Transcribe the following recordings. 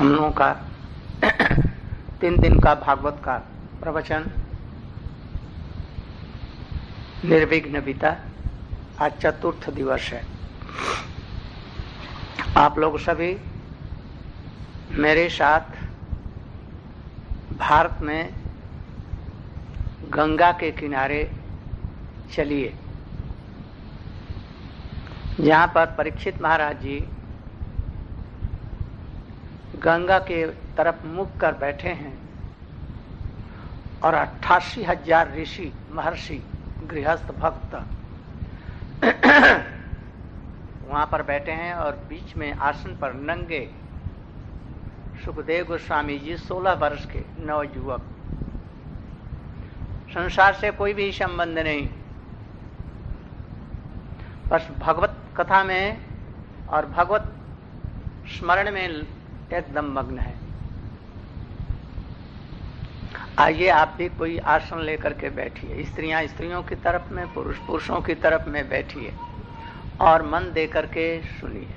हम लोगों का 3 दिन का भागवत का प्रवचन निर्विघ्न बीता। आज चतुर्थ दिवस है। आप लोग सभी मेरे साथ भारत में गंगा के किनारे चलिए, जहां पर परीक्षित महाराज जी गंगा के तरफ मुख कर बैठे हैं और 88,000 ऋषि महर्षि गृहस्थ भक्त वहां पर बैठे हैं और बीच में आसन पर नंगे सुखदेव गोस्वामी जी 16 वर्ष के नवयुवक, संसार से कोई भी संबंध नहीं, बस भगवत कथा में और भगवत स्मरण में एकदम मग्न है। आइए आप भी कोई आसन लेकर के बैठिए, स्त्रियां स्त्रियों की तरफ में, पुरुष पुरुषों की तरफ में बैठिए और मन दे करके सुनिए।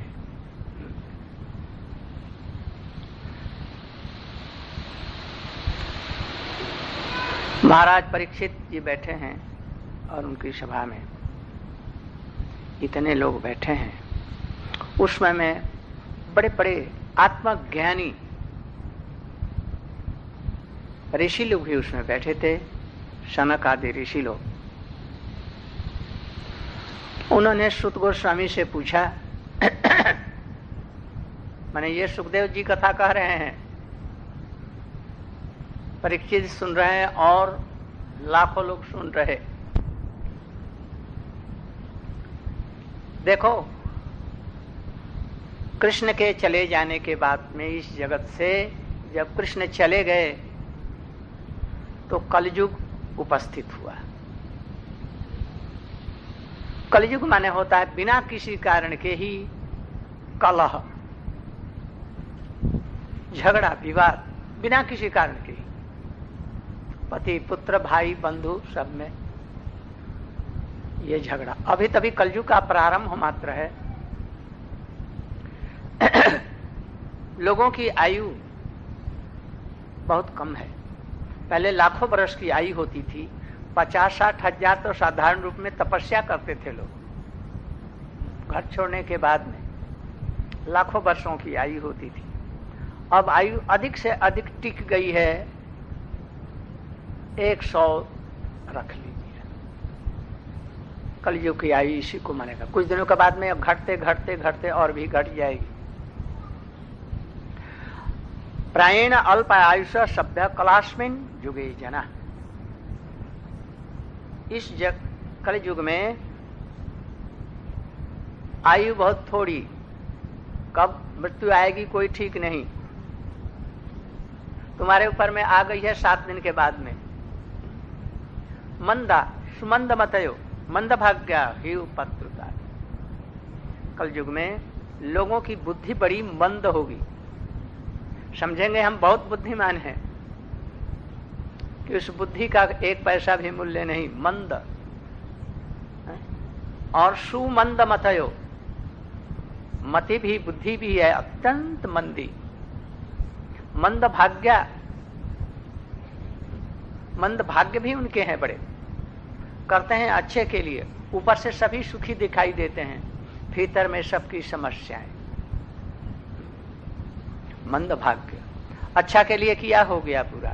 महाराज परीक्षित जी बैठे हैं और उनकी सभा में इतने लोग बैठे हैं। उस समय में बड़े बड़े आत्मज्ञानी ऋषि लोग भी उसमें बैठे थे, शनक आदि ऋषि लोग। उन्होंने सुत गोस्वामी से पूछा, माने ये सुखदेव जी कथा कह रहे हैं, परीक्षित सुन रहे हैं और लाखों लोग सुन रहे। देखो, कृष्ण के चले जाने के बाद में इस जगत से जब कृष्ण चले गए तो कलयुग उपस्थित हुआ। कलयुग माने होता है बिना किसी कारण के ही कलह, झगड़ा, विवाद, बिना किसी कारण के ही, पति पुत्र भाई बंधु सब में ये झगड़ा। अभी तभी कलयुग का प्रारंभ मात्र है। लोगों की आयु बहुत कम है। पहले लाखों वर्ष की आयु होती थी। 50-60 हजार तो साधारण रूप में तपस्या करते थे लोग। घर छोड़ने के बाद में लाखों वर्षों की आयु होती थी। अब आयु अधिक से अधिक टिक गई है, 100 रख लीजिए। कलयुग की आयु इसी को मानेगा। कुछ दिनों के बाद में अब घटते घटते घटते और भी घट जाएगी। प्रायेण अल्प आयुष सभ्य कलास्मिन युगे जना। इस कलयुग में आयु बहुत थोड़ी, कब मृत्यु आएगी कोई ठीक नहीं। तुम्हारे ऊपर में आ गई है 7 दिन के बाद में। मंदा सुमंद मतयो मंद भाग्या ही पत्रुता। कलयुग में लोगों की बुद्धि बड़ी मंद होगी। समझेंगे हम बहुत बुद्धिमान हैं कि उस बुद्धि का 1 पैसा भी मूल्य नहीं। मंद और सुमंद मतयो, मति भी बुद्धि भी है अत्यंत मंदी। मंद भाग्या, मंद भाग्य भी उनके हैं, बड़े करते हैं अच्छे के लिए, ऊपर से सभी सुखी दिखाई देते हैं, भीतर में सबकी समस्याएं। मंद भाग्य, अच्छा के लिए किया हो गया पूरा।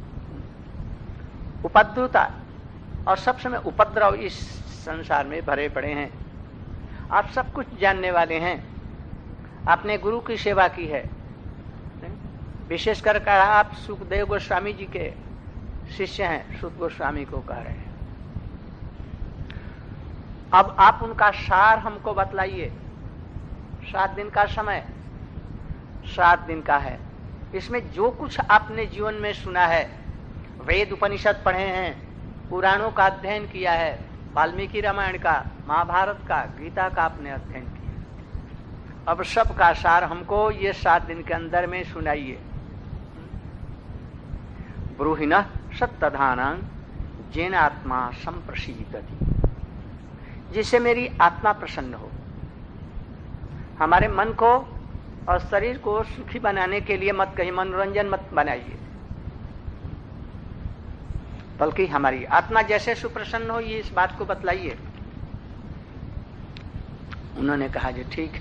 उपद्रुता, और सब समय उपद्रव इस संसार में भरे पड़े हैं। आप सब कुछ जानने वाले हैं, आपने गुरु की सेवा की है। विशेष कर आप सुखदेव गोस्वामी जी के शिष्य हैं, सुत गोस्वामी को कह रहे हैं। अब आप उनका सार हमको बतलाइए। 7 दिन का समय, 7 दिन का है। इसमें जो कुछ आपने जीवन में सुना है, वेद उपनिषद पढ़े हैं, पुराणों का अध्ययन किया है, वाल्मीकि रामायण का, महाभारत का, गीता का आपने अध्ययन किया। अब सब का सार हमको ये 7 दिन के अंदर में सुनाइए। ब्रूहिणः सत्तधानां जेन आत्मा संप्रसीदति, जिससे मेरी आत्मा प्रसन्न हो। हमारे मन को और शरीर को सुखी बनाने के लिए मत कहीं मनोरंजन मत बनाइए, बल्कि हमारी आत्मा जैसे सुप्रसन्न हो ये इस बात को बतलाइए। उन्होंने कहा जी ठीक।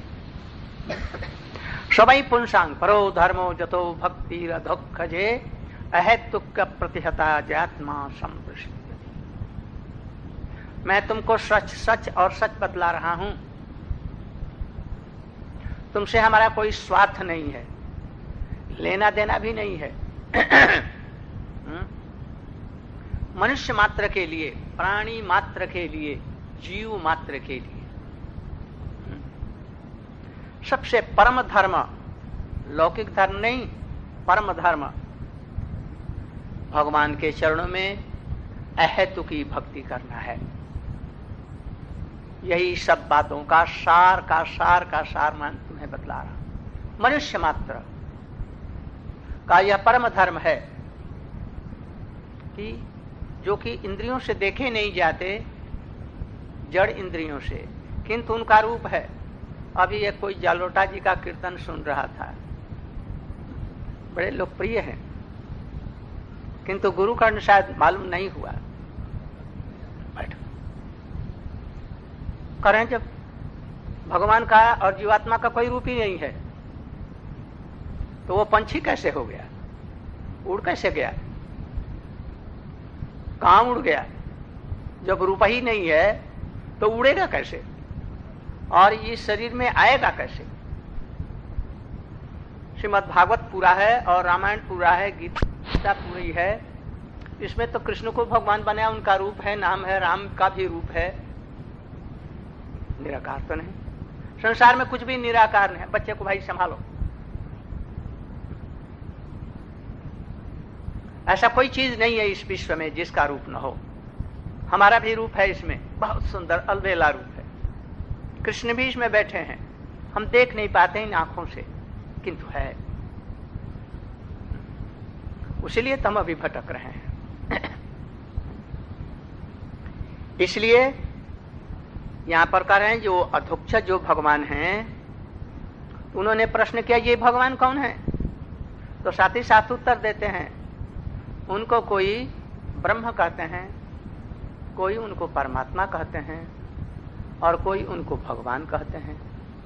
सवै पुंसांग परो धर्मो जतो भक्ति रधोखजे अहेतुक प्रतिहता जात्मा संप्रसिद्ध। मैं तुमको सच सच और सच बतला रहा हूं, तुमसे हमारा कोई स्वार्थ नहीं है, लेना देना भी नहीं है। मनुष्य मात्र के लिए, प्राणी मात्र के लिए, जीव मात्र के लिए सबसे परम धर्म, लौकिक धर्म नहीं, परम धर्म भगवान के चरणों में अहेतु की भक्ति करना है। यही सब बातों का सार मैं तुम्हें बतला रहा हूं। मनुष्य मात्र का यह परम धर्म है कि जो कि इंद्रियों से देखे नहीं जाते, जड़ इंद्रियों से, किंतु उनका रूप है। अभी एक कोई जालोटा जी का कीर्तन सुन रहा था, बड़े लोकप्रिय हैं, किंतु गुरु का शायद मालूम नहीं हुआ। बैठो, करें जब भगवान का और जीवात्मा का कोई रूप ही नहीं है तो वो पंछी कैसे हो गया, उड़ कैसे गया, कहां उड़ गया? जब रूप ही नहीं है तो उड़ेगा कैसे और इस शरीर में आएगा कैसे? श्रीमद् भागवत पूरा है और रामायण पूरा है, गीता पूरी है। इसमें तो कृष्ण को भगवान बनाया, उनका रूप है, नाम है, राम का भी रूप है। निराकार तो नहीं, संसार में कुछ भी निराकार नहीं है। बच्चे को भाई संभालो, ऐसा कोई चीज नहीं है इस विश्व में जिसका रूप न हो। हमारा भी रूप है इसमें, बहुत सुंदर अलबेला रूप है। कृष्ण भी इसमें बैठे हैं, हम देख नहीं पाते इन आंखों से, किंतु है। उसीलिए तो हम अभी भटक रहे हैं। इसलिए यहां पर कह रहे हैं जो अधोक्ष जो भगवान हैं, उन्होंने प्रश्न किया ये भगवान कौन है? तो साथ ही साथ उत्तर देते हैं, उनको कोई ब्रह्म कहते हैं, कोई उनको परमात्मा कहते हैं और कोई उनको भगवान कहते हैं।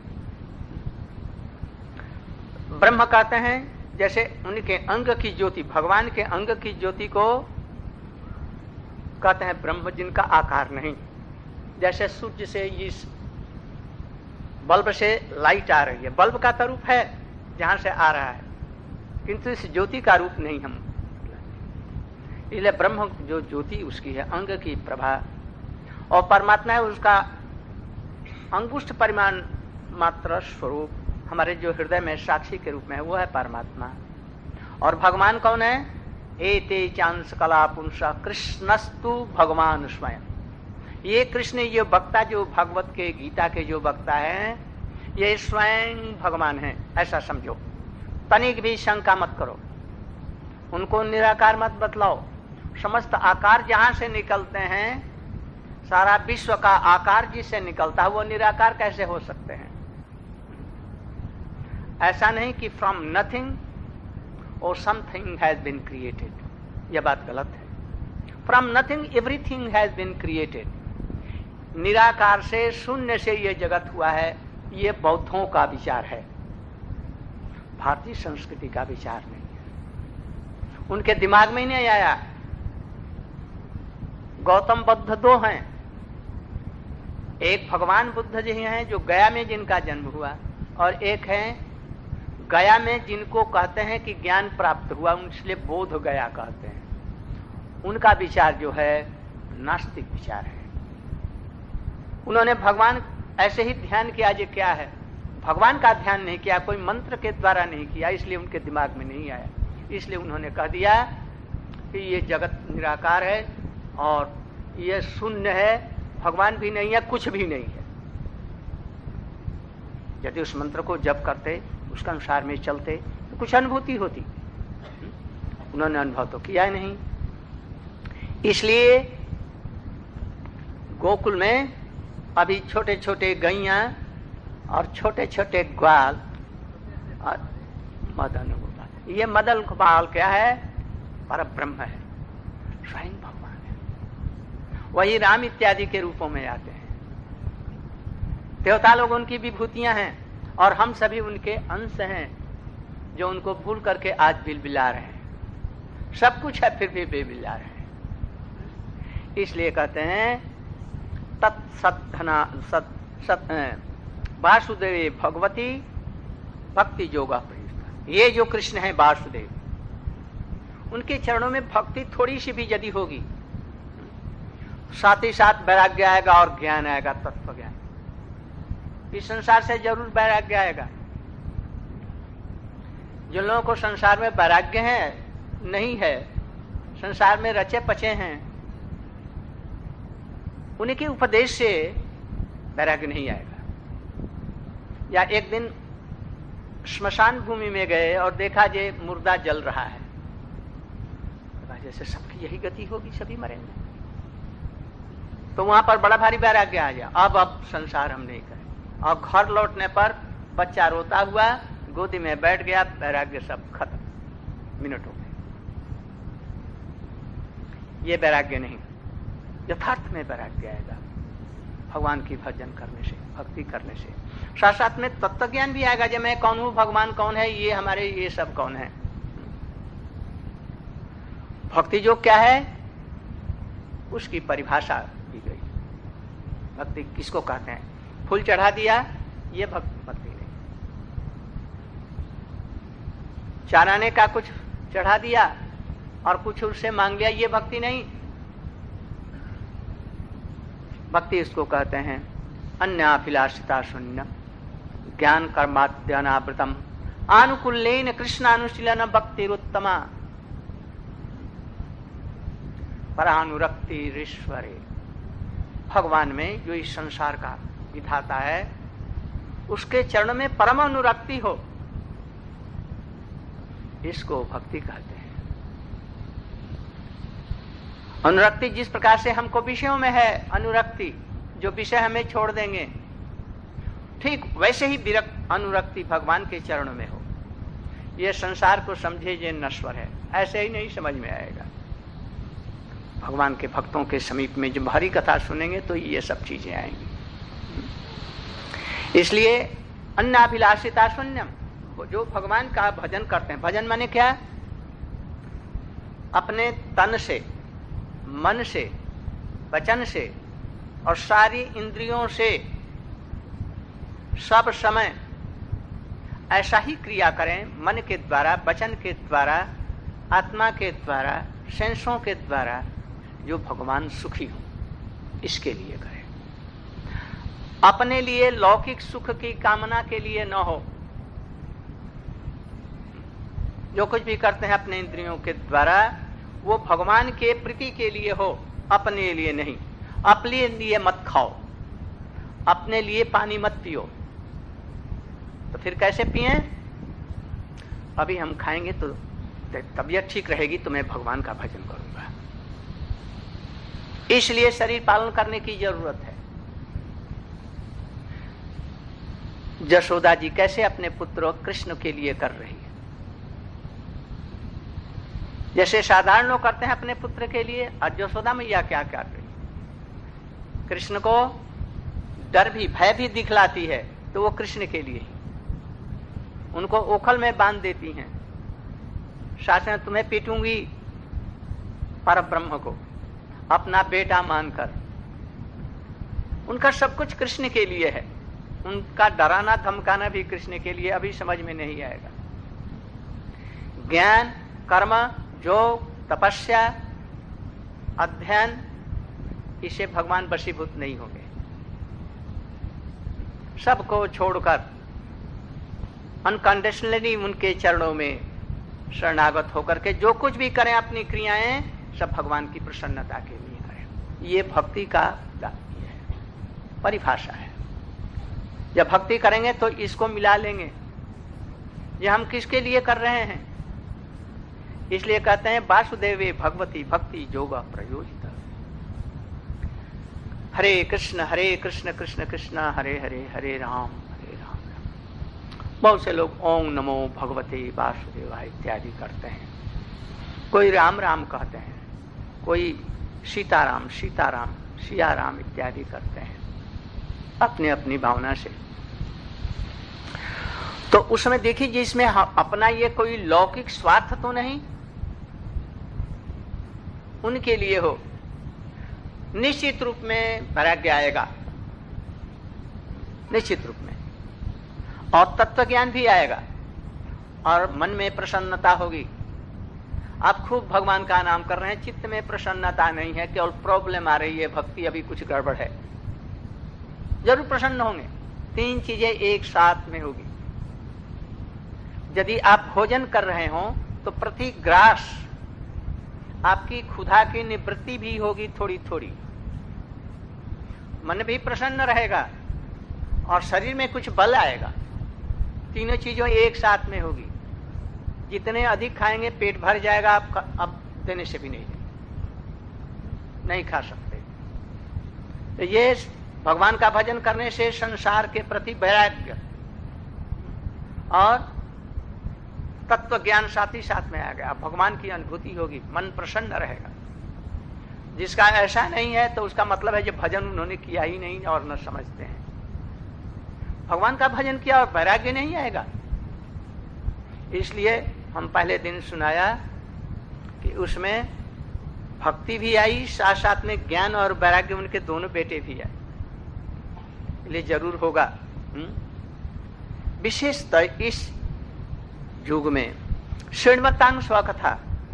ब्रह्म कहते हैं जैसे उनके अंग की ज्योति, भगवान के अंग की ज्योति को कहते हैं ब्रह्म, जिनका आकार नहीं। जैसे सूर्य से इस बल्ब से लाइट आ रही है, बल्ब का तो रूप है जहां से आ रहा है, किंतु इस ज्योति का रूप नहीं हम। इसलिए ब्रह्म जो ज्योति उसकी है, अंग की प्रभा, और परमात्मा है उसका अंगुष्ठ परिमाण मात्र स्वरूप, हमारे जो हृदय में साक्षी के रूप में है, वो है परमात्मा। और भगवान कौन है? एते चांस कला पुंसा कृष्णस्तु भगवान स्वयं। ये कृष्ण, ये वक्ता जो भगवत के गीता के जो वक्ता है, ये स्वयं भगवान है, ऐसा समझो। तनिक भी शंका मत करो, उनको निराकार मत बतलाओ। समस्त आकार जहां से निकलते हैं, सारा विश्व का आकार जिससे निकलता है, वो निराकार कैसे हो सकते हैं? ऐसा नहीं कि फ्रॉम नथिंग और समथिंग हैज बीन क्रिएटेड, यह बात गलत है। From nothing everything has been created. निराकार से, शून्य से यह जगत हुआ है, ये बौद्धों का विचार है, भारतीय संस्कृति का विचार नहीं है। उनके दिमाग में ही नहीं आया। गौतम बुद्ध दो हैं, एक भगवान बुद्ध जी हैं जो गया में जिनका जन्म हुआ, और एक है गया में जिनको कहते हैं कि ज्ञान प्राप्त हुआ, इसलिए बोध गया कहते हैं। उनका विचार जो है नास्तिक विचार है। उन्होंने भगवान ऐसे ही ध्यान किया, जो क्या है, भगवान का ध्यान नहीं किया, कोई मंत्र के द्वारा नहीं किया, इसलिए उनके दिमाग में नहीं आया। इसलिए उन्होंने कह दिया कि ये जगत निराकार है और ये शून्य है, भगवान भी नहीं है, कुछ भी नहीं है। यदि उस मंत्र को जप करते, उसके अनुसार में चलते, तो कुछ अनुभूति होती। उन्होंने अनुभव तो किया ही नहीं। इसलिए गोकुल में अभी छोटे छोटे गैया और छोटे छोटे ग्वाल मदन गोपाल, ये मदन गोपाल क्या है? पर ब्रह्म है, स्वयं भगवान है। वही राम इत्यादि के रूपों में आते हैं। देवता लोग उनकी विभूतियां हैं और हम सभी उनके अंश हैं, जो उनको भूल करके आज बिलबिला रहे हैं। सब कुछ है फिर भी बिलबिला रहे हैं। इसलिए कहते हैं तत्सद्धना वासुदेव भगवती भक्ति योगा प्रयुक्त। ये जो कृष्ण है वासुदेव, उनके चरणों में भक्ति थोड़ी सी भी यदि होगी, साथ ही साथ वैराग्य आएगा और ज्ञान आएगा, तत्व ज्ञान। इस संसार से जरूर वैराग्य आएगा। जिन लोगों को संसार में वैराग्य है नहीं है, संसार में रचे पचे हैं, उनके उपदेश से वैराग्य नहीं आएगा। या एक दिन श्मशान भूमि में गए और देखा जे मुर्दा जल रहा है, जैसे सबकी यही गति होगी, सभी मरेंगे। तो वहां पर बड़ा भारी वैराग्य आ गया। अब संसार हम नहीं करें। और घर लौटने पर बच्चा रोता हुआ गोदी में बैठ गया, वैराग्य सब खत्म, मिनटों में। ये वैराग्य नहीं, यथार्थ में वैराग्य आएगा भगवान की भजन करने से, भक्ति करने से। साथ साथ में तत्व ज्ञान भी आएगा, जब मैं कौन हूं, भगवान कौन है, ये हमारे ये सब कौन है। भक्ति जो क्या है उसकी परिभाषा दी गई। भक्ति किसको कहते हैं? फूल चढ़ा दिया, ये भक्ति नहीं। चाराने का कुछ चढ़ा दिया और कुछ उससे मांग लिया, ये भक्ति नहीं। भक्ति इसको कहते हैं अन्याभिलाषिता शून्य ज्ञान कर्माद्यनावृतम आनुकूल्येन कृष्णानुशीलन भक्तिरुत्तमा परानुरक्ति ईश्वरे। भगवान में जो इस संसार का विधाता है, उसके चरण में परम अनुरक्ति हो, इसको भक्ति कहते हैं। अनुरक्ति जिस प्रकार से हमको विषयों में है अनुरक्ति, जो विषय हमें छोड़ देंगे, ठीक वैसे ही विरक्त अनुरक्ति भगवान के चरणों में हो। ये संसार को समझे जे नश्वर है, ऐसे ही नहीं समझ में आएगा। भगवान के भक्तों के समीप में जब हरि कथा सुनेंगे तो ये सब चीजें आएंगी। इसलिए अन्नाभिलाषिता शून्यम, जो भगवान का भजन करते हैं। भजन माने क्या? अपने तन से, मन से, वचन से और सारी इंद्रियों से सब समय ऐसा ही क्रिया करें, मन के द्वारा, वचन के द्वारा, आत्मा के द्वारा, सेंसों के द्वारा, जो भगवान सुखी हो, इसके लिए करें। अपने लिए लौकिक सुख की कामना के लिए न हो। जो कुछ भी करते हैं अपने इंद्रियों के द्वारा, वो भगवान के प्रीति के लिए हो, अपने लिए नहीं। अपने लिए मत खाओ, अपने लिए पानी मत पियो। तो फिर कैसे पिए? अभी हम खाएंगे तो तबीयत ठीक रहेगी तो मैं भगवान का भजन करूंगा। इसलिए शरीर पालन करने की जरूरत है। यशोदा जी कैसे अपने पुत्र कृष्ण के लिए कर रही है, जैसे साधारण लोग करते हैं अपने पुत्र के लिए। और यशोदा मैया क्या कर रही है? कृष्ण को डर भी, भय भी दिखलाती है, तो वो कृष्ण के लिए ही उनको ओखल में बांध देती हैं। शासन तुम्हें पीटूंगी, पर ब्रह्म को अपना बेटा मानकर। उनका सब कुछ कृष्ण के लिए है, उनका डराना धमकाना भी कृष्ण के लिए। अभी समझ में नहीं आएगा। ज्ञान, कर्म, योग, तपस्या, अध्ययन, इसे भगवान वशीभूत नहीं होंगे। सबको छोड़कर अनकंडीशनली उनके चरणों में शरणागत होकर के जो कुछ भी करें, अपनी क्रियाएं सब भगवान की प्रसन्नता के लिए करें। ये भक्ति का परिभाषा है। जब भक्ति करेंगे तो इसको मिला लेंगे। ये हम किसके लिए कर रहे हैं? इसलिए कहते हैं वासुदेवे भगवती भक्ति योगा प्रयोजित। हरे कृष्ण कृष्ण कृष्ण हरे हरे, हरे राम बहुत से लोग ओम नमो भगवते वासुदेवाय इत्यादि करते हैं, कोई राम राम कहते हैं, कोई सीताराम सीताराम सिया राम इत्यादि करते हैं अपनी अपनी भावना से। तो उसमें देखिए जिसमें अपना ये कोई लौकिक स्वार्थ तो नहीं, उनके लिए हो, निश्चित रूप में वैराग्य आएगा, निश्चित रूप में, और तत्व ज्ञान भी आएगा और मन में प्रसन्नता होगी। आप खूब भगवान का नाम कर रहे हैं, चित्त में प्रसन्नता नहीं है, केवल प्रॉब्लम आ रही है, भक्ति अभी कुछ गड़बड़ है, जरूर प्रसन्न होंगे। तीन चीजें एक साथ में होगी। यदि आप भोजन कर रहे हो तो प्रति ग्रास आपकी क्षुधा की निवृत्ति भी होगी थोड़ी थोड़ी, मन भी प्रसन्न रहेगा और शरीर में कुछ बल आएगा। तीनों चीजों एक साथ में होगी। जितने अधिक खाएंगे पेट भर जाएगा, आप अब देने से भी नहीं खा सकते। तो ये भगवान का भजन करने से संसार के प्रति वैराग्य और तत्व ज्ञान साथ ही साथ में आ गया, भगवान की अनुभूति होगी, मन प्रसन्न रहेगा। जिसका ऐसा नहीं है तो उसका मतलब है जो भजन उन्होंने किया ही नहीं और न समझते हैं। भगवान का भजन किया और वैराग्य नहीं आएगा। इसलिए हम पहले दिन सुनाया कि उसमें भक्ति भी आई, साथ साथ में ज्ञान और वैराग्य, उनके दोनों बेटे भी आए। इसलिए जरूर होगा। विशेषतः इस युग में श्रीमतांग स्वकथा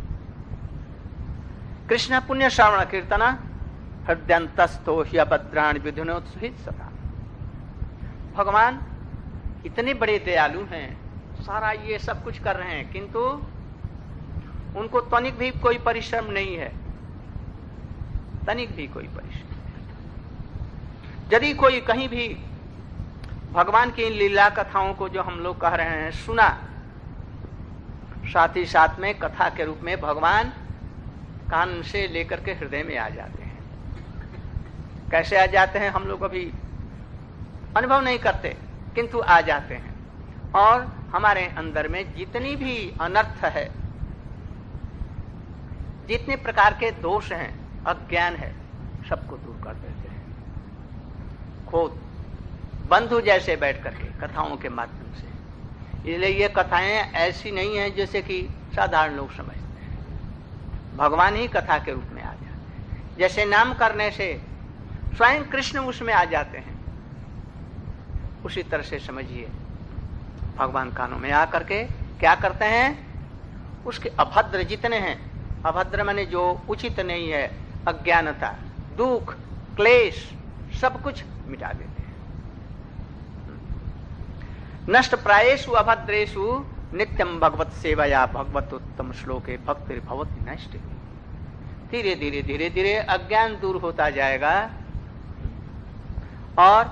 कृष्ण पुण्य श्रवण कीर्तन हृदयंतस्थो ह्यभद्राण विधुनोत्सुहित सदा। भगवान इतने बड़े दयालु हैं, सारा ये सब कुछ कर रहे हैं, किंतु उनको तनिक भी कोई परिश्रम नहीं है, तनिक भी कोई परिश्रम। यदि कोई कहीं भी भगवान की इन लीला कथाओं को जो हम लोग कह रहे हैं सुना, साथ ही साथ में कथा के रूप में भगवान कान से लेकर के हृदय में आ जाते हैं। कैसे आ जाते हैं हम लोग अभी अनुभव नहीं करते, किंतु आ जाते हैं और हमारे अंदर में जितनी भी अनर्थ है, जितने प्रकार के दोष हैं, अज्ञान है, सबको दूर कर देते हैं खुद बंधु जैसे बैठ करके कथाओं के माध्यम से। इसलिए ये कथाएं ऐसी नहीं है जैसे कि साधारण लोग समझते हैं। भगवान ही कथा के रूप में आ जाते हैं। जैसे नाम करने से स्वयं कृष्ण उसमें आ जाते हैं, उसी तरह से समझिए भगवान कानों में आ करके क्या करते हैं, उसके अभद्र जितने हैं, अभद्र माने जो उचित नहीं है, अज्ञानता, दुख, क्लेश, सब कुछ मिटा देते हैं। नष्ट प्रायेषु अभद्रेषु नित्यम भगवत सेवया भगवतोत्तम श्लोके भक्ति भवति नष्ट। धीरे धीरे धीरे धीरे अज्ञान दूर होता जाएगा और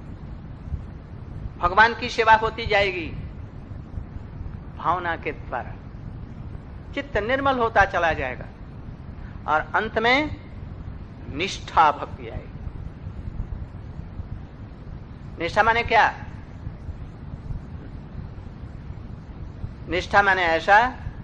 भगवान की सेवा होती जाएगी भावना के द्वारा। चित्त निर्मल होता चला जाएगा और अंत में निष्ठा भक्ति आएगी। निष्ठा माने क्या? निष्ठा माने ऐसा,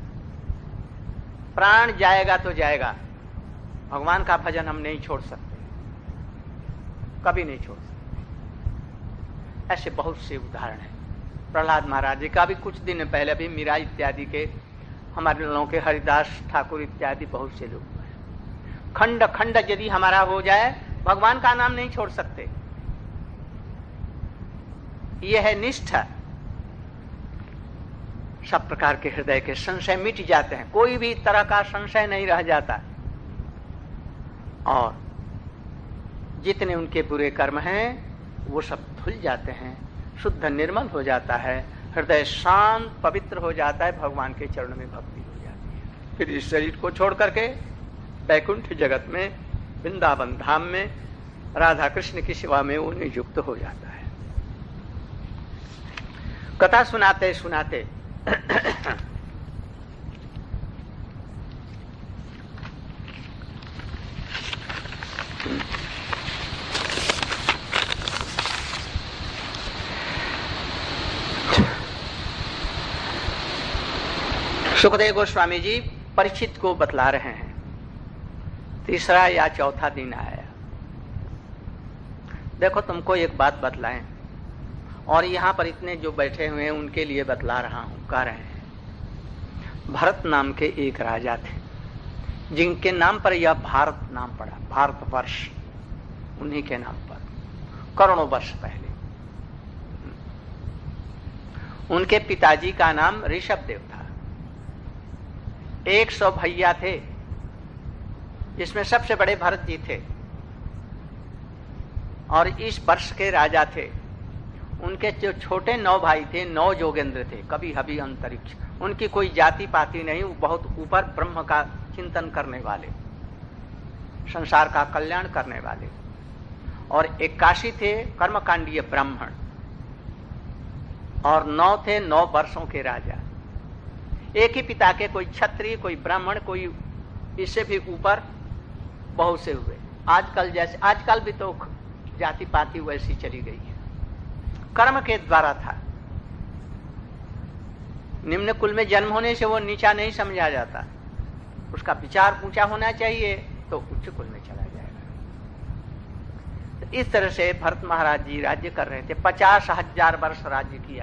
प्राण जाएगा तो जाएगा, भगवान का भजन हम नहीं छोड़ सकते, कभी नहीं छोड़ सकते। ऐसे बहुत से उदाहरण हैं। प्रहलाद महाराज जी का भी कुछ दिन पहले भी मीरा इत्यादि के, हमारे लोगों के हरिदास ठाकुर इत्यादि बहुत से लोग हैं। खंड खंड यदि हमारा हो जाए, भगवान का नाम नहीं छोड़ सकते। यह है निष्ठा। सब प्रकार के हृदय के संशय मिट जाते हैं, कोई भी तरह का संशय नहीं रह जाता और जितने उनके बुरे कर्म हैं वो सब धुल जाते हैं, शुद्ध निर्मल हो जाता है, हृदय शांत पवित्र हो जाता है, भगवान के चरणों में भक्ति हो जाती है। फिर इस शरीर को छोड़ करके वैकुंठ जगत में, वृंदावन धाम में राधा कृष्ण की सेवा में वो नियुक्त हो जाता है। कथा सुनाते सुनाते सुखदेव गोस्वामी जी परीक्षित को बतला रहे हैं। तीसरा या चौथा दिन आया, देखो तुमको एक बात बतलाएं, और यहां पर इतने जो बैठे हुए हैं उनके लिए बतला रहा हूं। कह रहे हैं, भरत नाम के एक राजा थे जिनके नाम पर यह भारत नाम पड़ा, भारतवर्ष उन्हीं के नाम पर, करोड़ों वर्ष पहले। उनके पिताजी का नाम ऋषभदेव था। 100 भैया थे, जिसमें सबसे बड़े भरत जी थे और इस वर्ष के राजा थे। उनके जो छोटे 9 भाई थे, 9 जोगेंद्र थे, कभी हभी अंतरिक्ष। उनकी कोई जाति पाति नहीं, वो बहुत ऊपर ब्रह्म का चिंतन करने वाले, संसार का कल्याण करने वाले। और 81 थे कर्मकांडीय ब्राह्मण, और 9 थे 9 वर्षों के राजा। एक ही पिता के, कोई क्षत्रिय, कोई ब्राह्मण, कोई इससे भी ऊपर बहुत से हुए। आजकल जैसे, आजकल भी तो जाति पाति वैसी चली गई है, कर्म के द्वारा था। निम्न कुल में जन्म होने से वो नीचा नहीं समझा जाता, उसका विचार ऊंचा होना चाहिए तो उच्च कुल में चला जाएगा। तो इस तरह से भरत महाराज जी राज्य कर रहे थे। 50,000 वर्ष राज्य किया।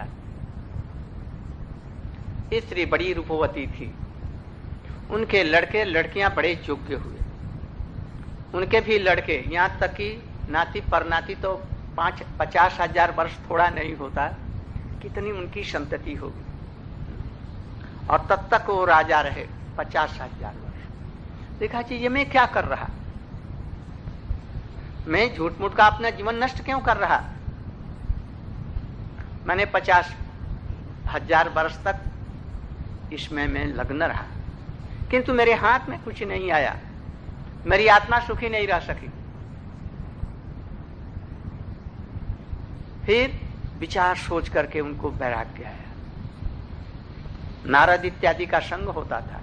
स्त्री बड़ी रूपवती थी, उनके लड़के लड़कियां बड़े योग्य हुए। उनके भी लड़के, यहां तक कि नाती परनाती तो 50,000 वर्ष थोड़ा नहीं होता, कितनी उनकी संतति होगी। और तब तक वो राजा रहे 50,000 वर्ष। देखा जी, ये मैं क्या कर रहा, मैं झूठ मूठ का अपना जीवन नष्ट क्यों कर रहा। मैंने 50,000 वर्ष तक इसमें मैं लग्न रहा, किंतु मेरे हाथ में कुछ नहीं आया, मेरी आत्मा सुखी नहीं रह सकी। फिर विचार सोच करके उनको वैराग्य आया। नारद इत्यादि का संग होता था,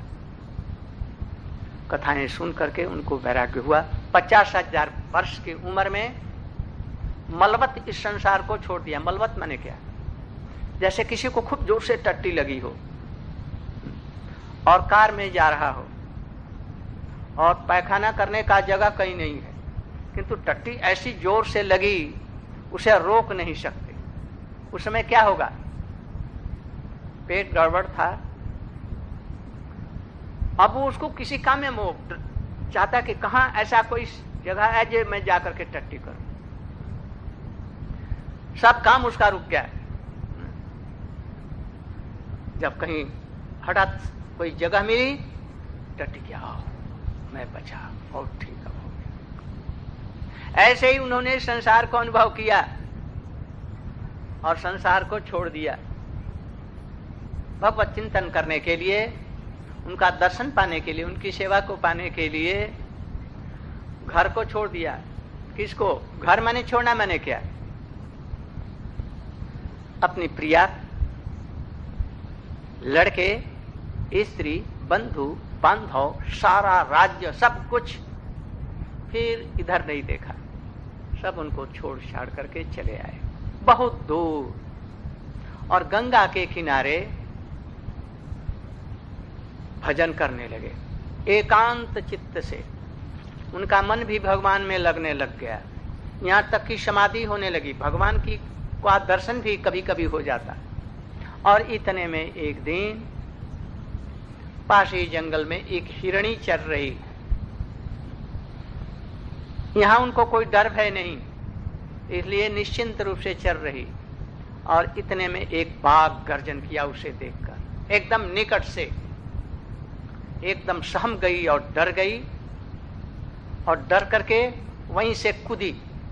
कथाएं सुन करके उनको वैराग्य हुआ। 50,000 वर्ष की उम्र में मलबत इस संसार को छोड़ दिया। मलबत माने क्या, जैसे किसी को खूब जोर से टट्टी लगी हो और कार में जा रहा हो और पैखाना करने का जगह कहीं नहीं है, किंतु टट्टी ऐसी जोर से लगी उसे रोक नहीं सकते। उस समय क्या होगा, पेट गड़बड़ था, अब वो उसको किसी काम में मोह चाहता कि कहां ऐसा कोई जगह है जो मैं जाकर के टट्टी करूं। सब काम उसका रुक गया। जब कहीं हठात कोई जगह मिली, टट्टी क्या हो, मैं बचा, बहुत ठीक है। ऐसे ही उन्होंने संसार को अनुभव किया और संसार को छोड़ दिया। भगवत चिंतन करने के लिए, उनका दर्शन पाने के लिए, उनकी सेवा को पाने के लिए घर को छोड़ दिया। किसको, घर माने छोड़ना माने क्या, अपनी प्रिया, लड़के, स्त्री, बंधु बांधव, सारा राज्य, सब कुछ। फिर इधर नहीं देखा, सब उनको छोड़ छाड़ करके चले आए बहुत दूर, और गंगा के किनारे भजन करने लगे एकांत चित्त से। उनका मन भी भगवान में लगने लग गया, यहां तक कि समाधि होने लगी। भगवान की का दर्शन भी कभी कभी हो जाता। और इतने में एक दिन पास ही जंगल में एक हिरणी चर रही। यहां उनको कोई डर भय नहीं, इसलिए निश्चिंत रूप से चर रही। और इतने में एक बाघ गर्जन किया उसे देखकर, एकदम निकट से, एकदम सहम गई और डर गई, और डर करके वहीं से कूदी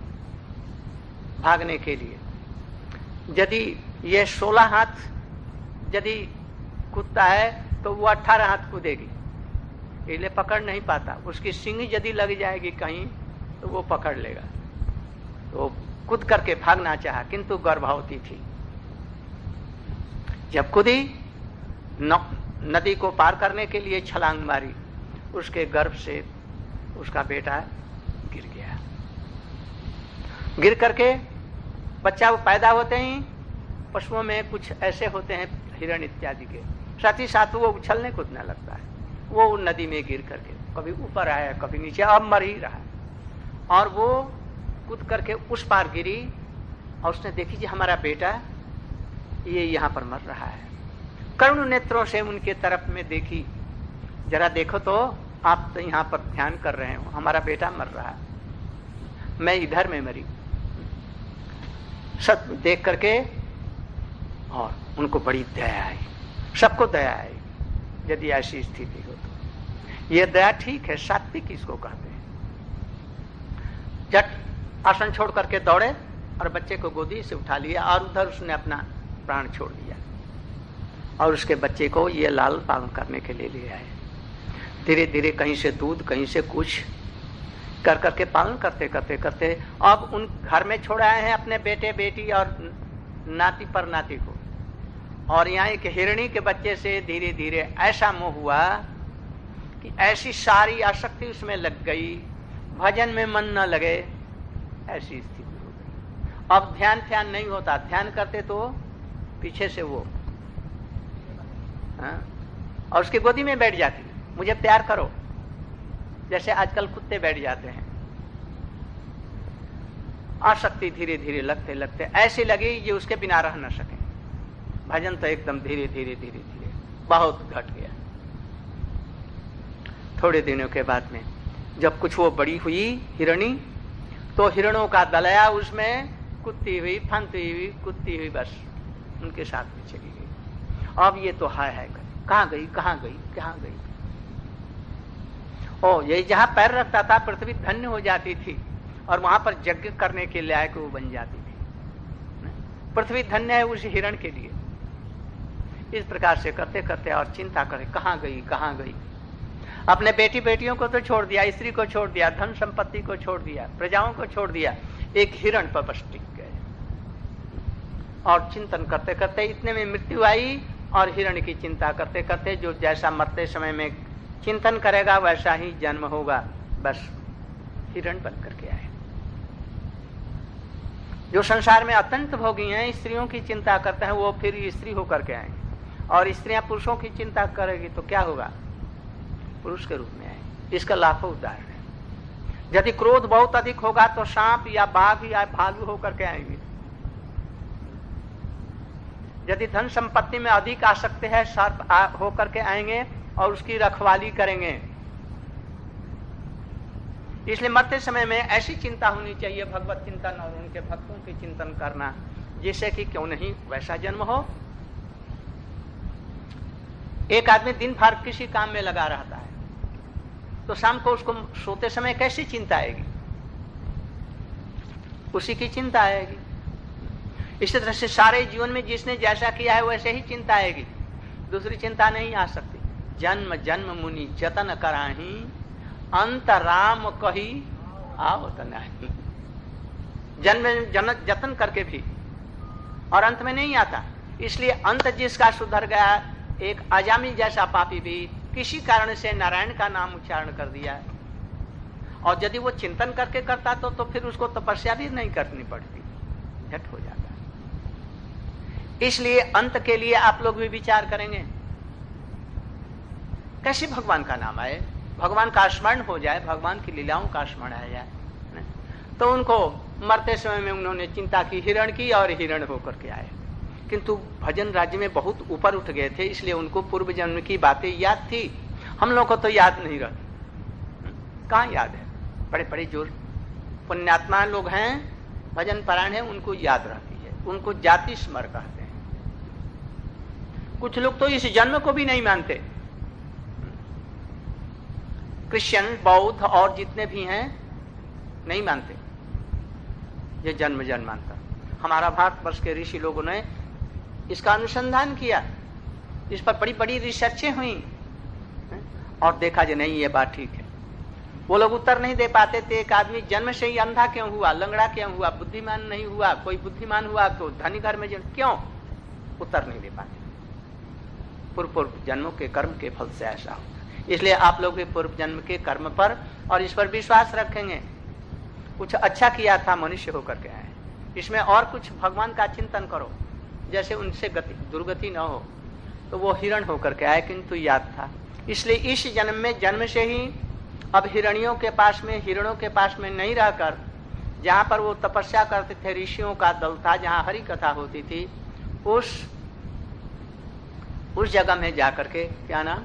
भागने के लिए। यदि ये 16 हाथ यदि कूदता है तो वो 18 हाथ कूदेगी, इसलिए पकड़ नहीं पाता। उसकी सींग यदि लग जाएगी कहीं तो वो पकड़ लेगा। तो कूद करके भागना चाहा, किंतु गर्भवती थी। जब कूदी, नदी को पार करने के लिए छलांग मारी, उसके गर्भ से उसका बेटा गिर गया। गिर करके बच्चा पैदा होते ही, पशुओं में कुछ ऐसे होते हैं हिरण इत्यादि के, साथ ही साथ वो उछलने कूदने लगता है। वो नदी में गिर करके कभी ऊपर आया कभी नीचे, अब मर ही रहा। और वो कूद करके उस पार गिरी और उसने देखी जी हमारा बेटा ये यहाँ पर मर रहा है। करुण नेत्रों से उनके तरफ में देखी, जरा देखो तो आप तो यहाँ पर ध्यान कर रहे हो, हमारा बेटा मर रहा है, मैं इधर में मरी। सब देख करके और उनको बड़ी दया आई, सबको दया आई। यदि ऐसी स्थिति हो तो ये दया ठीक है, सात्विक इसको कहते हैं। झट आसन छोड़ करके दौड़े और बच्चे को गोदी से उठा लिया और उधर उसने अपना प्राण छोड़ दिया और उसके बच्चे को ये लाल पालन करने के लिए ले आए। धीरे धीरे कहीं से दूध कहीं से कुछ कर करके पालन करते करते करते अब उन घर में छोड़ आए हैं अपने बेटे बेटी और नाती पर नाती को। और यहाँ एक हिरणी के बच्चे से धीरे धीरे ऐसा मोह हुआ कि ऐसी सारी आसक्ति उसमें लग गई, भजन में मन न लगे, ऐसी स्थिति हो गई। अब ध्यान नहीं होता, ध्यान करते तो पीछे से वो और उसकी गोदी में बैठ जाती, मुझे प्यार करो, जैसे आजकल कुत्ते बैठ जाते हैं। आसक्ति धीरे धीरे लगते लगते ऐसी लगी ये उसके बिना रह न सके। भजन तो एकदम धीरे धीरे धीरे धीरे बहुत घट गया। थोड़े दिनों के बाद में जब कुछ वो बड़ी हुई हिरणी, तो हिरणों का दलया उसमें कुत्ती हुई, फंती हुई, कुत्ती हुई, बस उनके साथ में चली गई। अब ये तो हाय कहाँ गई कहाँ गई कहाँ गई। ओ यही जहां पैर रखता था पृथ्वी धन्य हो जाती थी और वहां पर यज्ञ करने के लायक वो बन जाती थी। पृथ्वी धन्य है उस हिरण के लिए। इस प्रकार से करते करते और चिंता करे कहाँ गई कहाँ गई। अपने बेटी बेटियों को तो छोड़ दिया, स्त्री को छोड़ दिया, धन संपत्ति को छोड़ दिया, प्रजाओं को छोड़ दिया, एक हिरण पर बस टिक गए। और चिंतन करते करते इतने में मृत्यु आई और हिरण की चिंता करते करते जो जैसा मरते समय में चिंतन करेगा वैसा ही जन्म होगा, बस हिरण बन करके आए। जो संसार में अत्यंत भोगी हैं, स्त्रियों की चिंता करते हैं, वो फिर स्त्री होकर के आएंगे। और स्त्रियां पुरुषों की चिंता करेगी तो क्या होगा, पुरुष के रूप में आएंगे। इसका लाखों उदाहरण है। यदि क्रोध बहुत अधिक होगा तो सांप या बाघ या भालू होकर के आएंगे। यदि धन संपत्ति में अधिक आसक्ति है, सर्प होकर के आएंगे और उसकी रखवाली करेंगे। इसलिए मरते समय में ऐसी चिंता होनी चाहिए, भगवत चिंतन और उनके भक्तों की चिंतन करना, जिससे कि क्यों नहीं वैसा जन्म हो। एक आदमी दिन भर किसी काम में लगा रहता है तो शाम को उसको सोते समय कैसी चिंता आएगी, उसी की चिंता आएगी। इसी तरह से सारे जीवन में जिसने जैसा किया है वैसे ही चिंता आएगी, दूसरी चिंता नहीं आ सकती। जन्म जन्म मुनि जतन कराही, अंत राम कही आवत नहीं। जन्म जतन करके भी और अंत में नहीं आता। इसलिए अंत जिसका सुधर गया, एक अजामी जैसा पापी भी किसी कारण से नारायण का नाम उच्चारण कर दिया, और यदि वो चिंतन करके करता तो फिर उसको तपस्या भी नहीं करनी पड़ती, झट हो जाता। इसलिए अंत के लिए आप लोग भी विचार करेंगे, कैसे भगवान का नाम आए, भगवान का स्मरण हो जाए, भगवान की लीलाओं का स्मरण आ जाए। तो उनको मरते समय में उन्होंने चिंता की, हिरण की, और हिरण होकर के आए। किंतु भजन राज्य में बहुत ऊपर उठ गए थे, इसलिए उनको पूर्व जन्म की बातें याद थी। हम लोग को तो याद नहीं रहती। कहाँ याद है? बड़े बड़े जो पुण्यात्मा लोग हैं, भजन परायण है, उनको याद रहती है, उनको जाति स्मर कहते हैं। कुछ लोग तो इस जन्म को भी नहीं मानते। क्रिश्चियन, बौद्ध और जितने भी हैं नहीं मानते ये जन्म जन्मांतर। हमारा भारतवर्ष के ऋषि लोगों ने इसका अनुसंधान किया, इस पर बड़ी बड़ी रिसर्चें हुई और देखा जो नहीं ये बात ठीक है। वो लोग उत्तर नहीं दे पाते थे। एक आदमी जन्म से ही अंधा क्यों हुआ, लंगड़ा क्यों हुआ, बुद्धिमान नहीं हुआ, कोई बुद्धिमान हुआ तो धनी घर में क्यों, उत्तर नहीं दे पाते। पूर्व जन्मों के कर्म के फल से ऐसा होता। इसलिए आप लोग भी पूर्व जन्म के कर्म पर और इस पर विश्वास रखेंगे। कुछ अच्छा किया था मनुष्य होकर के आए, इसमें और कुछ भगवान का चिंतन करो, जैसे उनसे दुर्गति न हो। तो वो हिरण होकर के आए, किंतु याद था। इसलिए इस जन्म में जन्म से ही अब हिरणियों के पास में, हिरणों के पास में नहीं रहकर, जहां पर वो तपस्या करते थे, ऋषियों का दल था, जहां हरि कथा होती थी, उस जगह में जाकर के, क्या नाम,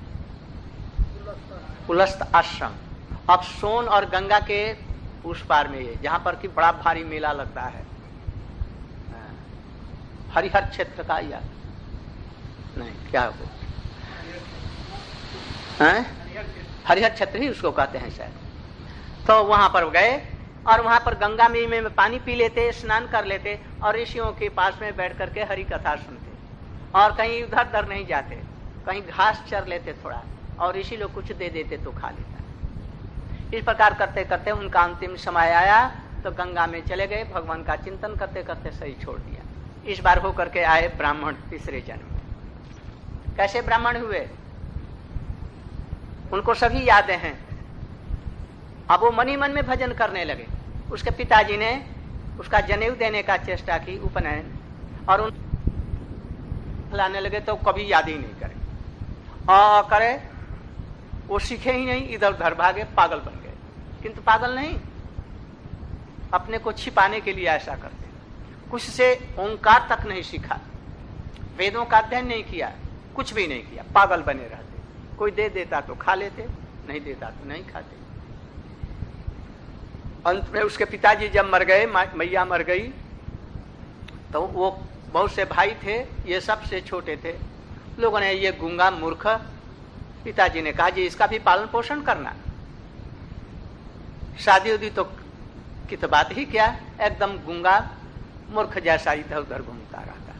पुलस्त आश्रम, अब सोन और गंगा के उस पार में है, जहां पर कि बड़ा भारी मेला लगता है, हरिहर क्षेत्र का, या नहीं क्या हो, हरिहर क्षेत्र ही उसको कहते हैं शायद। तो वहां पर गए और वहां पर गंगा में पानी पी लेते, स्नान कर लेते और ऋषियों के पास में बैठ करके हरि कथा सुनते और कहीं इधर उधर नहीं जाते, कहीं घास चर लेते थोड़ा, और ऋषि लोग कुछ दे देते तो खा लेता। इस प्रकार करते करते उनका अंतिम समय आया तो गंगा में चले गए, भगवान का चिंतन करते करते सही छोड़ दिया। इस बार होकर के आए ब्राह्मण तीसरे जन्म में। कैसे ब्राह्मण हुए, उनको सभी यादें हैं। अब वो मनी मन में भजन करने लगे। उसके पिताजी ने उसका जनेऊ देने का चेष्टा की, उपनयन, और उन लाने लगे तो कभी याद ही नहीं करे, और करे वो सीखे ही नहीं, इधर उधर भागे, पागल बन गए। किंतु पागल नहीं, अपने को छिपाने के लिए ऐसा करते। कुछ से ओंकार तक नहीं सीखा, वेदों का अध्ययन नहीं किया, कुछ भी नहीं किया, पागल बने रहते। कोई दे देता तो खा लेते, नहीं देता तो नहीं खाते। अंत में उसके पिताजी जब मर गए, मैया मर गई, तो वो बहुत से भाई थे, ये सबसे छोटे थे। लोगों ने ये गूंगा मूर्ख, पिताजी ने कहा जी इसका भी पालन पोषण करना, शादी उदी तो की तो बात ही क्या, एकदम गूंगा मूर्ख जैसा इधर उधर घूमता रहता।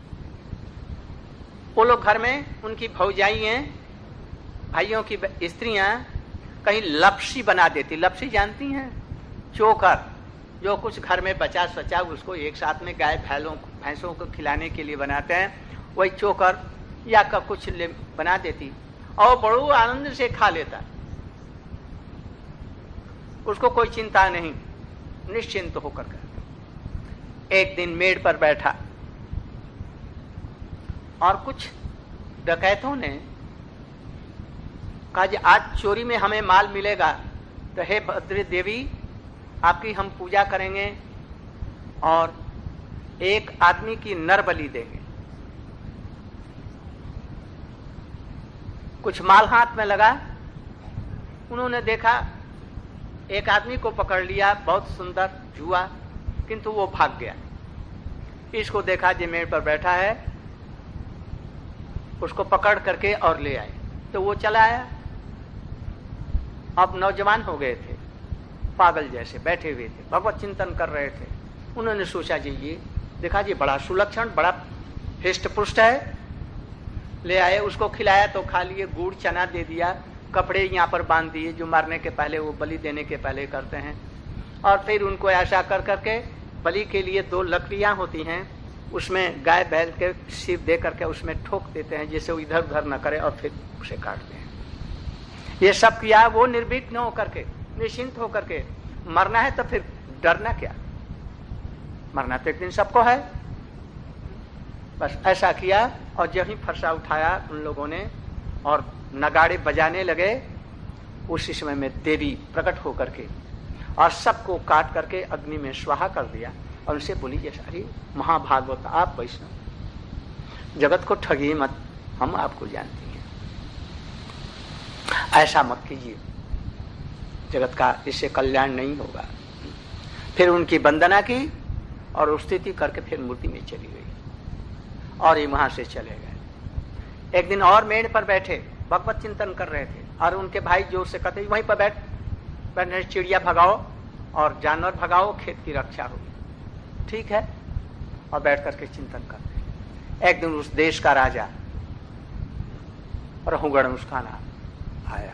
वो लोग घर में उनकी भौजाई हैं, भाइयों की स्त्रियां कहीं लपसी बना देती। लपसी जानती हैं, चोकर, जो कुछ घर में बचा सचा उसको एक साथ में गाय भैंसों को खिलाने के लिए बनाते हैं, वही चोकर या का कुछ बना देती और बड़ो आनंद से खा लेता, उसको कोई चिंता नहीं, निश्चिंत होकर कर। एक दिन मेड़ पर बैठा और कुछ डकैतों ने कहा जी आज चोरी में हमें माल मिलेगा तो हे भद्र देवी आपकी हम पूजा करेंगे और एक आदमी की नर बलि देंगे। कुछ माल हाथ में लगा, उन्होंने देखा एक आदमी को पकड़ लिया, बहुत सुंदर जुआ, किंतु वो भाग गया। इसको देखा जी मेड़ पर बैठा है, उसको पकड़ करके और ले आए, तो वो चला आया। अब नौजवान हो गए थे, पागल जैसे बैठे हुए थे, भगवत चिंतन कर रहे थे। उन्होंने सोचा जी ये देखा जी बड़ा सुलक्षण, बड़ा हृष्ट पुष्ट है, ले आए, उसको खिलाया तो खा लिए, गुड़ चना दे दिया, कपड़े यहाँ पर बांध दिए जो मारने के पहले, वो बलि देने के पहले करते हैं, और फिर उनको ऐसा कर करके बलि के लिए 2 लकड़ियां होती हैं, उसमें गाय बैल के सिर दे करके उसमें ठोक देते हैं जिससे वो इधर उधर न करे, और फिर उसे काटते हैं। ये सब किया, वो निर्भीक न होकर के, निश्चिंत होकर के। मरना है तो फिर डरना क्या, मरना तो एक दिन सबको है। बस ऐसा किया, और जब ही फरसा उठाया उन लोगों ने और नगाड़े बजाने लगे, उसी समय में देवी प्रकट होकर के और सबको काट करके अग्नि में स्वाहा कर दिया, और उनसे बोली जैसा अरे महाभागवत आप वैष्णव, जगत को ठगिए मत, हम आपको जानते हैं, ऐसा मत कीजिए, जगत का इससे कल्याण नहीं होगा। फिर उनकी वंदना की और स्तुति करके फिर मूर्ति में चली गई और ये वहां से चले गए। एक दिन और मेड़ पर बैठे भगवत चिंतन कर रहे थे, और उनके भाई जोर से कहते वहीं पर बैठने, चिड़िया भगाओ और जानवर भगाओ, खेत की रक्षा होगी। ठीक है, और बैठ करके चिंतन करते। एक दिन उस देश का राजा रहुगण उसका नाम आया,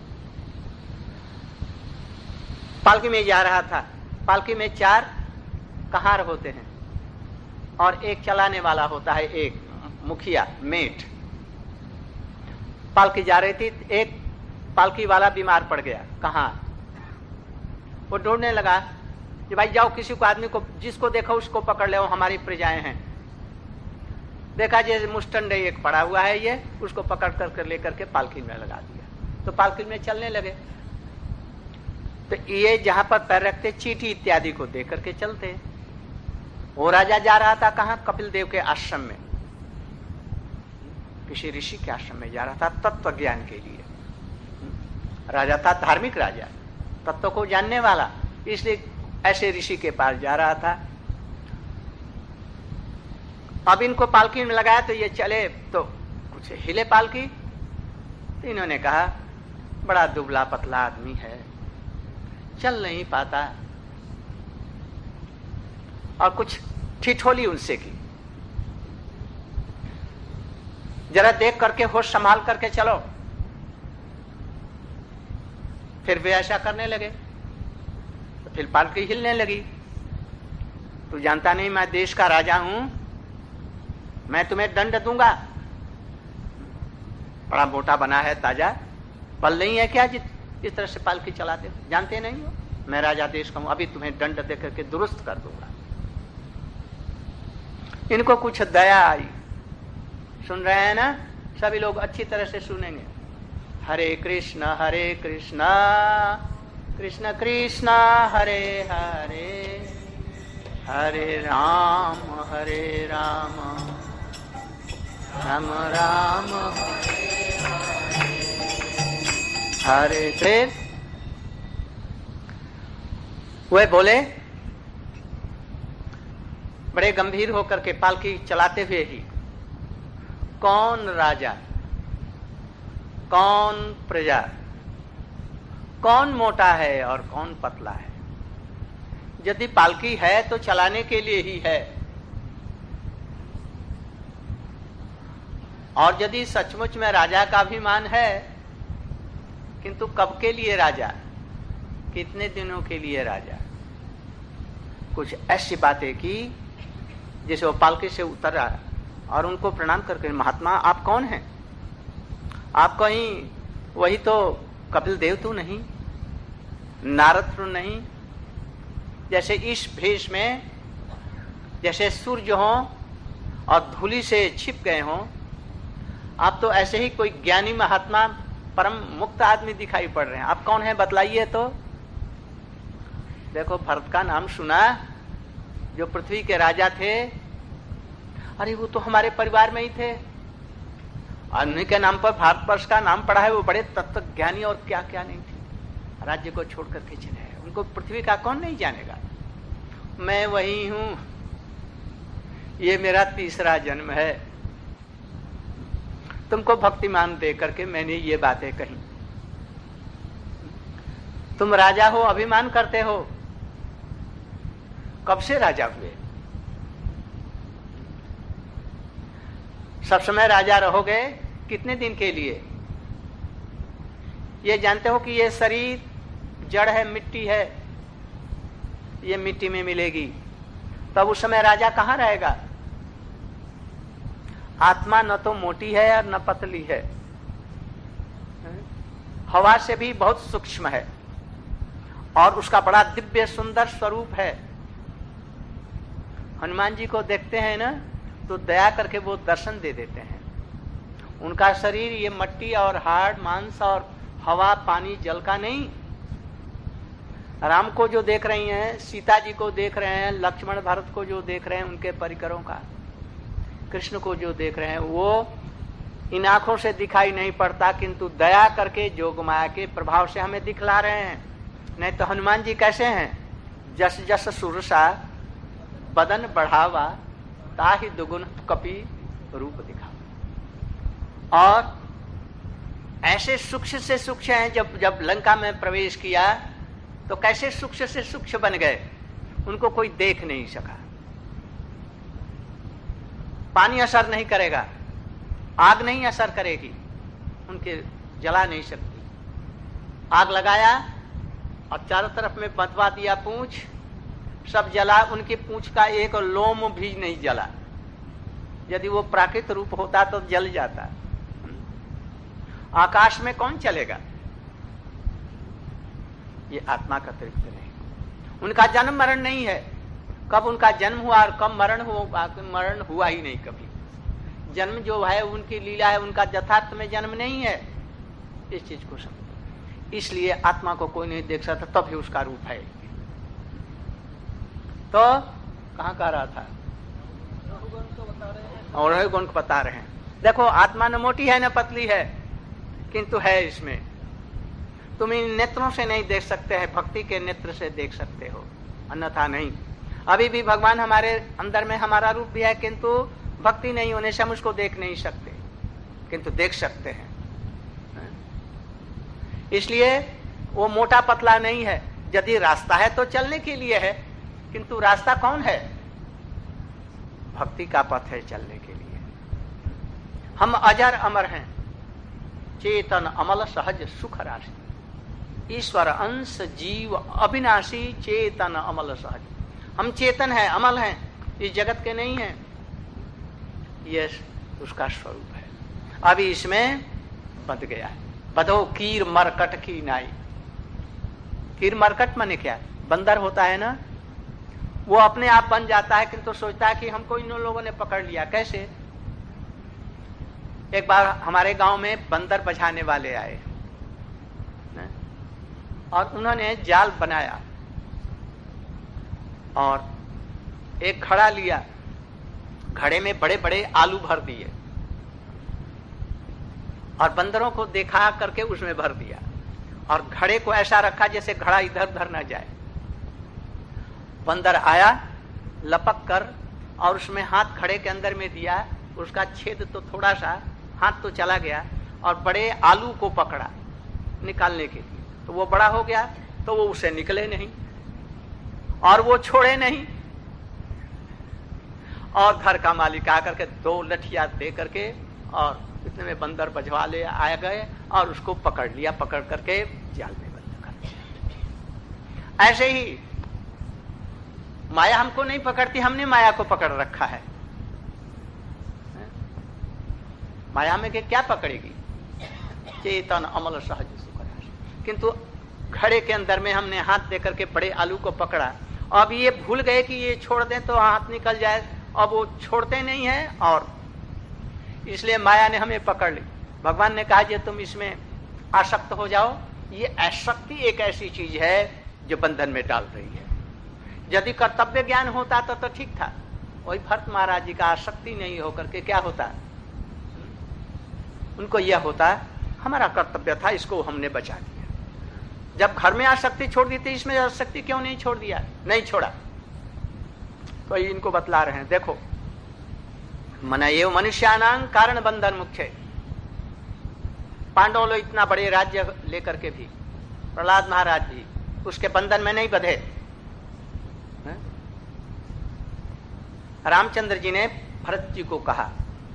पालकी में जा रहा था। पालकी में 4 कहार होते हैं और एक चलाने वाला होता है, एक मुखिया मेट। पालकी जा रही थी, एक पालकी वाला बीमार पड़ गया, कहां, वो ढूंढने लगा कि भाई जाओ किसी को, आदमी को, जिसको देखो उसको पकड़ ले, वो हमारी प्रजाएं हैं। देखा जैसे मुस्टंडे एक पड़ा हुआ है, ये उसको पकड़ कर लेकर के पालकी में लगा दिया, तो पालकी में चलने लगे। तो ये जहां पर पैर रखते चींटी इत्यादि को देख करके चलते। वो राजा जा रहा था कहां? कपिल देव के आश्रम में, किसी ऋषि के आश्रम में जा रहा था तत्व ज्ञान के लिए। राजा था धार्मिक राजा, तत्व को जानने वाला, इसलिए ऐसे ऋषि के पास जा रहा था। अब इनको पालकी में लगाया तो ये चले तो कुछ हिले पालकी, तो इन्होंने कहा बड़ा दुबला पतला आदमी है, चल नहीं पाता, और कुछ ठिठोली उनसे की, जरा देख करके होश संभाल करके चलो। फिर वे ऐसा करने लगे, तो फिर पालकी हिलने लगी। तू जानता नहीं मैं देश का राजा हूं, मैं तुम्हें दंड दूंगा। बड़ा मोटा बना है, ताजा, बल नहीं है क्या इस तरह से पालकी चलाते हो? जानते नहीं हो मैं राजा देश का हूं, अभी तुम्हें दंड दे करके दुरुस्त कर दूंगा। इनको कुछ दया आई। सुन रहे हैं ना? सभी लोग अच्छी तरह से सुनेंगे। हरे कृष्ण कृष्ण कृष्ण हरे हरे, हरे राम राम राम हरे हरे। वे बोले बड़े गंभीर होकर के पालकी चलाते हुए ही, कौन राजा, कौन प्रजा, कौन मोटा है और कौन पतला है? यदि पालकी है तो चलाने के लिए ही है, और यदि सचमुच में राजा का अभिमान है, किंतु कब के लिए राजा, कितने दिनों के लिए राजा? कुछ ऐसी बातें की जैसे वो पालकी से उतरा और उनको प्रणाम करके, महात्मा आप कौन हैं? आप कहीं वही तो कपिल देव तो नहीं, नारद तो नहीं, जैसे इस भेष में जैसे सूर्य हो और धूली से छिप गए हो, आप तो ऐसे ही कोई ज्ञानी महात्मा परम मुक्त आदमी दिखाई पड़ रहे हैं। आप कौन हैं बतलाइए तो। देखो भरत का नाम सुना, जो पृथ्वी के राजा थे, अरे वो तो हमारे परिवार में ही थे, उन्हीं के नाम पर भारतवर्ष का नाम पड़ा है, वो बड़े तत्व ज्ञानी और क्या क्या नहीं थे, राज्य को छोड़ करके चले हैं, उनको पृथ्वी का कौन नहीं जानेगा। मैं वही हूं, ये मेरा तीसरा जन्म है, तुमको भक्तिमान दे करके मैंने ये बातें कही। तुम राजा हो, अभिमान करते हो, कब से राजा हुए? सब समय राजा रहोगे कितने दिन के लिए? ये जानते हो कि ये शरीर जड़ है, मिट्टी है, ये मिट्टी में मिलेगी, तब उस समय राजा कहां रहेगा? आत्मा न तो मोटी है और न पतली है, हवा से भी बहुत सूक्ष्म है, और उसका बड़ा दिव्य सुंदर स्वरूप है। हनुमान जी को देखते हैं ना, तो दया करके वो दर्शन दे देते हैं। उनका शरीर ये मट्टी और हाड़ मांस और हवा पानी जल का नहीं। राम को जो देख रही हैं, सीता जी को देख रहे हैं, लक्ष्मण भरत को जो देख रहे हैं उनके परिकरों का, कृष्ण को जो देख रहे हैं, वो इन आंखों से दिखाई नहीं पड़ता, किंतु दया करके जोगमाया के प्रभाव से हमें दिखला रहे हैं। नहीं तो हनुमान जी कैसे हैं? जस जस सुरसा बदन बढ़ावा, ताहि दुगुन कपि रूप दिखा। और ऐसे सूक्ष्म से सूक्ष्म हैं, जब लंका में प्रवेश किया तो कैसे सूक्ष्म से सूक्ष्म बन गए, उनको कोई देख नहीं सका। पानी असर नहीं करेगा, आग नहीं असर करेगी, उनके जला नहीं सकती। आग लगाया और चारों तरफ में बंधवा दिया पूंछ, सब जला, उनकी पूंछ का एक लोम भी नहीं जला। यदि वो प्राकृत रूप होता तो जल जाता। आकाश में कौन चलेगा? ये आत्मा का तृप्त नहीं। उनका जन्म मरण नहीं है, कब उनका जन्म हुआ और कब मरण हुआ ही नहीं कभी। जन्म जो है उनकी लीला है, उनका यथार्थ में जन्म नहीं है। इस चीज को समझो। इसलिए आत्मा को कोई नहीं देख सकता, तभी उसका रूप है। तो कहाँ का रहा था? और है गुण को बता रहे हैं। देखो आत्मा न मोटी है न पतली है, किंतु है इसमें। तुम इन नेत्रों से नहीं देख सकते हैं, भक्ति के नेत्र से देख सकते हो, अन्यथा नहीं। अभी भी भगवान हमारे अंदर में हमारा रूप भी है, किंतु भक्ति नहीं होने से हम उसको देख नहीं सकते, किंतु देख सकते हैं। इसलिए वो मोटा पतला नहीं है। यदि रास्ता है तो चलने के लिए है, किंतु रास्ता कौन है? भक्ति का पथ है चलने के लिए। हम अजर अमर हैं, चेतन अमल सहज सुख राशि, ईश्वर अंश जीव अविनाशी, चेतन अमल सहज। हम चेतन हैं, अमल हैं, इस जगत के नहीं हैं। ये उसका स्वरूप है। अभी इसमें बंध गया है। बधो कीर मरकट की नाई। कीर मरकट माने क्या? बंदर होता है ना, वो अपने आप बन जाता है, किंतु सोचता है कि हमको इन लोगों ने पकड़ लिया। कैसे? एक बार हमारे गांव में बंदर बजाने वाले आए और उन्होंने जाल बनाया और एक घड़ा लिया, घड़े में बड़े बड़े आलू भर दिए और बंदरों को देखा करके उसमें भर दिया और घड़े को ऐसा रखा जैसे घड़ा इधर उधर न जाए। बंदर आया लपक कर और उसमें हाथ घड़े के अंदर में दिया, उसका छेद तो थोड़ा सा, हाथ तो चला गया और बड़े आलू को पकड़ा निकालने के लिए। तो वो बड़ा हो गया, तो वो उसे निकले नहीं और वो छोड़े नहीं। और घर का मालिक आकर के 2 लठिया दे करके और इतने में बंदर बजवा ले आ गए और उसको पकड़ लिया, पकड़ करके जाल में बंद कर दिया। ऐसे ही माया हमको नहीं पकड़ती, हमने माया को पकड़ रखा है। माया में के क्या पकड़ेगी? चेतन अमल सहज सुख राशि। किंतु घड़े के अंदर में हमने हाथ दे करके बड़े आलू को पकड़ा, अब ये भूल गए कि ये छोड़ दें तो हाथ निकल जाए, अब वो छोड़ते नहीं है और इसलिए माया ने हमें पकड़ ली। भगवान ने कहा कि तुम इसमें आसक्त हो जाओ। ये आसक्ति एक ऐसी चीज है जो बंधन में डाल रही है। यदि कर्तव्य ज्ञान होता तो ठीक था। वही भरत महाराज जी का आसक्ति नहीं होकर के क्या होता? उनको यह होता हमारा कर्तव्य था, इसको हमने बचा दिया। जब घर में आसक्ति छोड़ दी थी, इसमें आसक्ति क्यों नहीं छोड़ दिया? नहीं छोड़ा। तो इनको बतला रहे हैं, देखो मन एव मनुष्यानां कारण बंधन मुख्य। पांडव लोग इतना बड़े राज्य लेकर के भी, प्रहलाद महाराज भी उसके बंधन में नहीं बंधे। रामचंद्र जी ने भरत जी को कहा,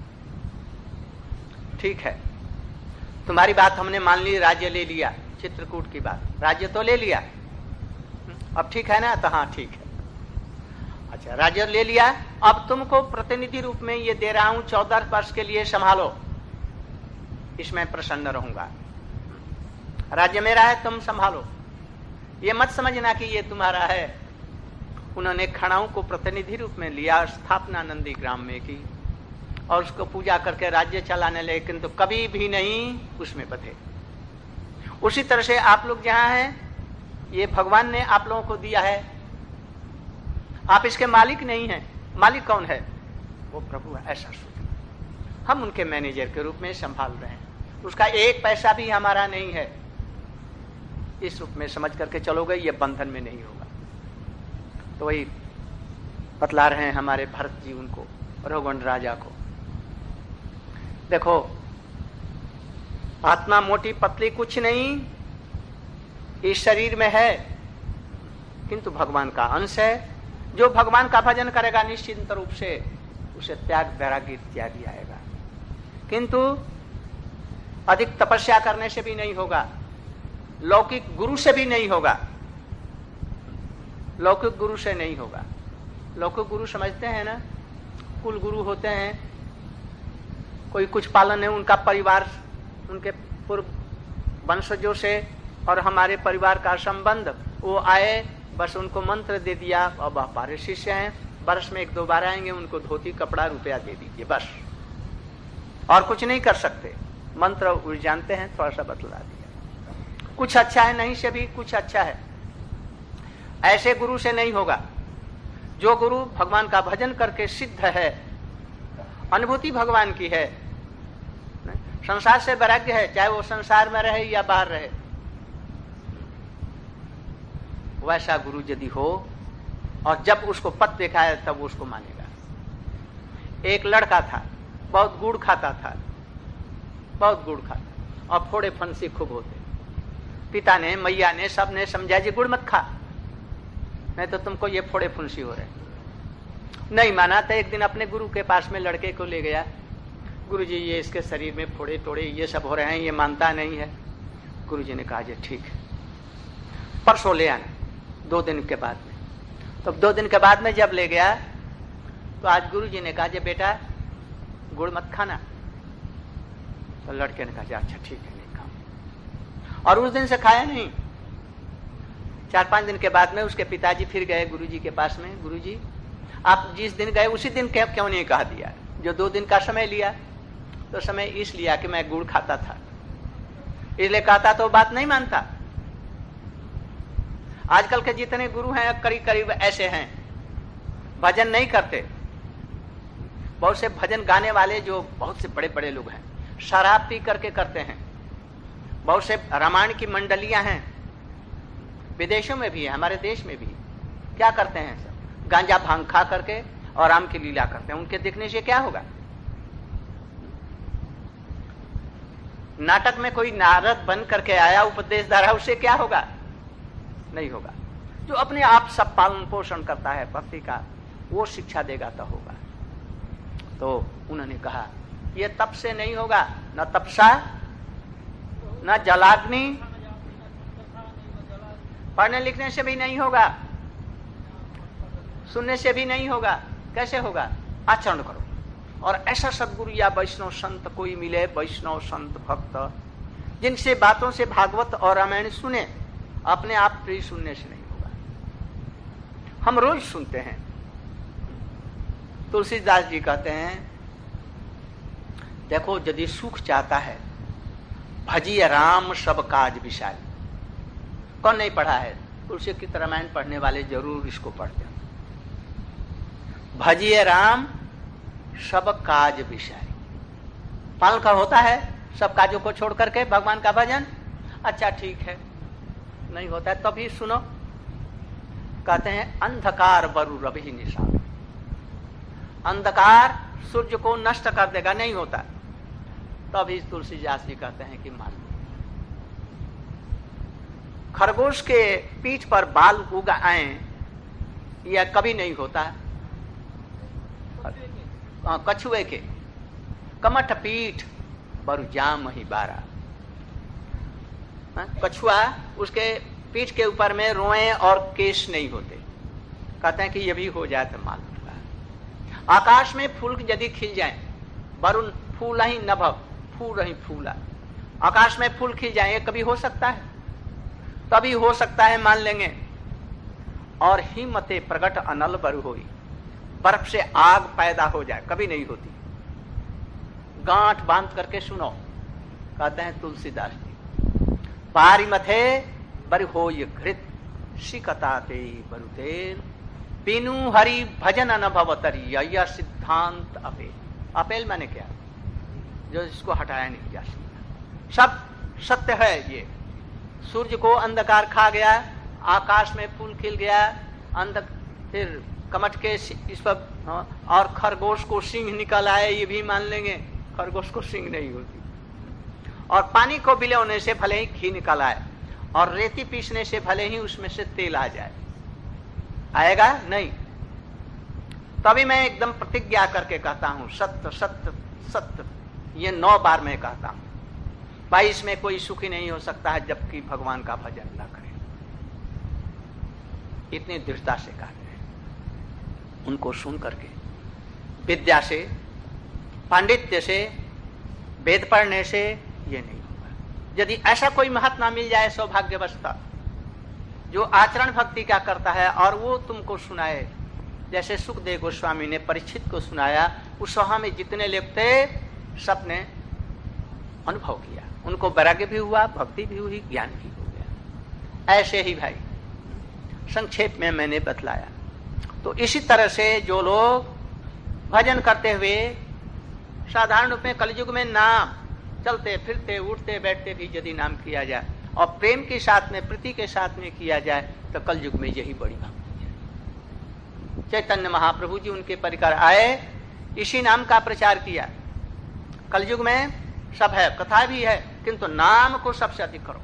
ठीक है तुम्हारी बात हमने मान ली, राज्य ले लिया, चित्रकूट की बात, राज्य तो ले लिया, अब ठीक है ना? तो हाँ ठीक है। अच्छा राज्य ले लिया, अब तुमको प्रतिनिधि रूप में ये दे रहा हूं, 14 वर्ष के लिए संभालो, इसमें प्रसन्न रहूंगा। राज्य मेरा है, तुम संभालो, ये मत समझना कि ये तुम्हारा है। उन्होंने खड़ाऊ को प्रतिनिधि रूप में लिया, स्थापना नंदी ग्राम में की और उसको पूजा करके राज्य चलाने लगे, किंतु कभी भी नहीं उसमें बंधे। उसी तरह से आप लोग जहां हैं, ये भगवान ने आप लोगों को दिया है, आप इसके मालिक नहीं हैं। मालिक कौन है? वो प्रभु है। ऐसा सोच, हम उनके मैनेजर के रूप में संभाल रहे हैं, उसका एक पैसा भी हमारा नहीं है। इस रूप में समझ करके चलोगे, ये बंधन में नहीं होगा। तो वही बतला रहे हैं हमारे भरत जी उनको, रघुवंश राजा को। देखो आत्मा मोटी पतली कुछ नहीं इस शरीर में है, किंतु भगवान का अंश है। जो भगवान का भजन करेगा निश्चिंत रूप से उसे त्याग वैराग्य इत्यादि आएगा, किंतु अधिक तपस्या करने से भी नहीं होगा, लौकिक गुरु से भी नहीं होगा, लौकिक गुरु से नहीं होगा। लौकिक गुरु समझते हैं ना, कुल गुरु होते हैं, कोई कुछ पालन है, उनका परिवार, उनके पूर्व वंशजों से और हमारे परिवार का संबंध, वो आए बस उनको मंत्र दे दिया, अब हमारे शिष्य हैं, वर्ष में 1-2 बार आएंगे, उनको धोती कपड़ा रुपया दे दीजिए बस। और कुछ नहीं कर सकते। मंत्र जानते हैं, थोड़ा सा बतला दिया। कुछ अच्छा है, नहीं से भी कुछ अच्छा है। ऐसे गुरु से नहीं होगा। जो गुरु भगवान का भजन करके सिद्ध है, अनुभूति भगवान की है, संसार से वैराग्य है, चाहे वो संसार में रहे या बाहर रहे, वैसा गुरु यदि हो और जब उसको पद देखा है तब उसको मानेगा। एक लड़का था, बहुत गुड़ खाता था, बहुत गुड़ खाता और फोड़े फंसी खूब होते। पिता ने, मैया ने, सब ने समझा जी गुड़ मत खा, नहीं तो तुमको ये फोड़े फुंसी हो रहे। नहीं माना तो एक दिन अपने गुरु के पास में लड़के को ले गया। गुरु जी ये इसके शरीर में फोड़े टोड़े ये सब हो रहे हैं, ये मानता नहीं है। गुरु जी ने कहा जी ठीक है, परसों ले आना, 2 दिन के बाद में। तो 2 दिन के बाद में जब ले गया तो आज गुरु जी ने कहा जी बेटा गुड़ मत खाना। तो लड़के ने कहा अच्छा ठीक है नहीं खाऊं, और उस दिन से खाया नहीं। 4-5 दिन के बाद में उसके पिताजी फिर गए गुरु जी के पास में। गुरु जी आप जिस दिन गए उसी दिन क्यों नहीं कहा दिया, जो 2 दिन का समय लिया? तो समय इस लिया कि मैं गुड़ खाता था, इसलिए कहता तो बात नहीं मानता। आजकल के जितने गुरु हैं करीब करीब ऐसे हैं, भजन नहीं करते। बहुत से भजन गाने वाले जो बहुत से बड़े बड़े लोग हैं, शराब पी करके करते हैं। बहुत से रामायण की मंडलियां हैं, विदेशों में भी है, हमारे देश में भी। क्या करते हैं सब? गांजा भांग खा करके और राम की लीला करते हैं। उनके देखने से क्या होगा? नाटक में कोई नारद बन करके आया, उपदेश दे रहा, उससे क्या होगा? नहीं होगा। जो अपने आप सब पालन पोषण करता है भक्ति का, वो शिक्षा देगा तो होगा। तो उन्होंने कहा ये तप से नहीं होगा, न तपसा न जलाग्नि, पढ़ने लिखने से भी नहीं होगा, सुनने से भी नहीं होगा। कैसे होगा? आचरण करो। और ऐसा सदगुरु या वैष्णव संत कोई मिले, वैष्णव संत भक्त, जिनसे बातों से भागवत और रामायण सुने, अपने आप प्रिय सुनने से नहीं होगा। हम रोज सुनते हैं। तुलसीदास जी कहते हैं देखो यदि सुख चाहता है भजिए राम सब काज विशाल। कौन नहीं पढ़ा है? तुलसी की रामायण पढ़ने वाले जरूर इसको पढ़ते हैं। भजिए राम सब काज विषय। पालन का होता है सब काजों को छोड़ करके भगवान का भजन। अच्छा ठीक है, नहीं होता है तभी सुनो। कहते हैं अंधकार बरु रवि निशान। अंधकार सूर्य को नष्ट कर देगा, नहीं होता। तभी तुलसीदास जी कहते हैं कि मान। खरगोश के पीठ पर बाल उग आए, यह कभी नहीं होता है। कछुए के कमठ पीठ बरु जाम ही बारा। कछुआ उसके पीठ के ऊपर में रोए और केश नहीं होते। कहते हैं कि ये भी हो जाए तो मालूम होगा। आकाश में फूल यदि खिल जाए, वरुण फूल ही नभ फूल ही फूला। आकाश में फूल खिल जाए, ये कभी हो सकता है? तभी हो सकता है, मान लेंगे। और हिम्मते प्रगट अनल बरु होई। बर्फ से आग पैदा हो जाए, कभी नहीं होती। गांठ बांध करके सुनो। कहते हैं तुलसीदास जी, पारी मथे बरु होय घृत शिकताते बरु तेल पीनू हरि भजन अनुभवतरी यह सिद्धांत अपेल। अपेल माने क्या? जो इसको हटाया नहीं जा सकता। सब सत्य है ये। सूर्य को अंधकार खा गया, आकाश में फूल खिल गया, फिर कमट के इस पर, और खरगोश को सिंह निकल आए, ये भी मान लेंगे। खरगोश को सिंह नहीं होती। और पानी को बिलोने से भले ही घी निकल आए, और रेती पीसने से भले ही उसमें से तेल आ जाए। आएगा नहीं। तभी मैं एकदम प्रतिज्ञा करके कहता हूं सत्य सत्य सत्य। ये 9 बार मैं कहता हूं। भाई इसमें कोई सुखी नहीं हो सकता है जबकि भगवान का भजन न करे। इतनी दृढ़ता से कहते हैं। उनको सुन करके विद्या से, पांडित्य से, वेद पढ़ने से ये नहीं होगा। यदि ऐसा कोई महात्मा मिल जाए सौभाग्यवस्था, जो आचरण भक्ति का करता है और वो तुमको सुनाए, जैसे सुखदेव गोस्वामी ने परीक्षित को सुनाया। उस सभा में जितने लोग थे सबने अनुभव किया, उनको वैराग्य भी हुआ, भक्ति भी हुई, ज्ञान भी हो गया। ऐसे ही भाई संक्षेप में मैंने बतलाया। तो इसी तरह से जो लोग भजन करते हुए साधारण रूप में कलयुग में नाम चलते फिरते उठते बैठते भी यदि नाम किया जाए और प्रेम के साथ में, प्रीति के साथ में किया जाए तो कलयुग में यही बड़ी भक्ति है। चैतन्य महाप्रभु जी उनके परिकर आए, इसी नाम का प्रचार किया। कलयुग में सब है, कथा भी है, किंतु नाम को सबसे अधिक करो।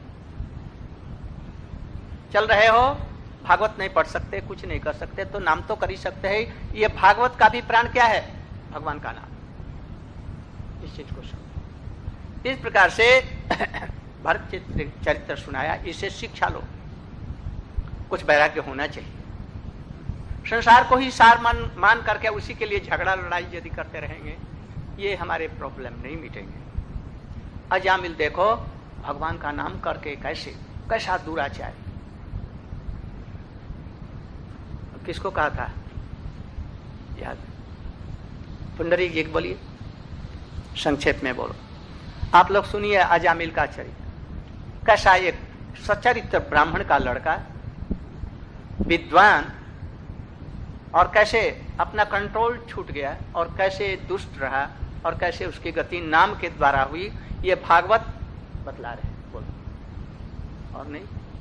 चल रहे हो, भागवत नहीं पढ़ सकते, कुछ नहीं कर सकते, तो नाम तो कर ही सकते हैं। ये भागवत का भी प्राण क्या है? भगवान का नाम। इस चीज को समझो। इस प्रकार से भरत चरित्र सुनाया, इससे शिक्षा लो। कुछ वैराग्य होना चाहिए। संसार को ही सार मान करके उसी के लिए झगड़ा लड़ाई यदि करते रहेंगे, ये हमारे प्रॉब्लम नहीं मिटेंगे। अजामिल देखो, भगवान का नाम करके कैसा दुराचार। किसको कहा था याद? पुंडरीक जी बोलिए, संक्षेप में बोलो। आप लोग सुनिए अजामिल का चरित्र। कैसा एक सच्चरित्र ब्राह्मण का लड़का, विद्वान, और कैसे अपना कंट्रोल छूट गया और कैसे दुष्ट रहा और कैसे उसकी गति नाम के द्वारा हुई, ये भागवत बतला रहे। बोलो और नहीं।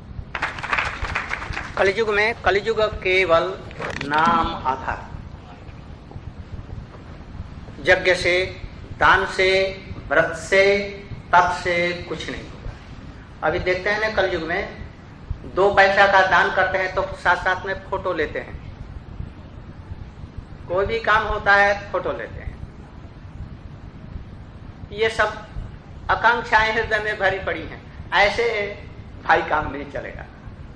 कलयुग में, कलयुग केवल नाम आधार। यज्ञ से, दान से, व्रत से, तप से कुछ नहीं होगा। अभी देखते हैं ना, कलयुग में 2 पैसा का दान करते हैं तो साथ साथ में फोटो लेते हैं। कोई भी काम होता है फोटो लेते हैं। ये सब आकांक्षाएं हृदय में भरी पड़ी हैं। ऐसे भाई काम नहीं चलेगा।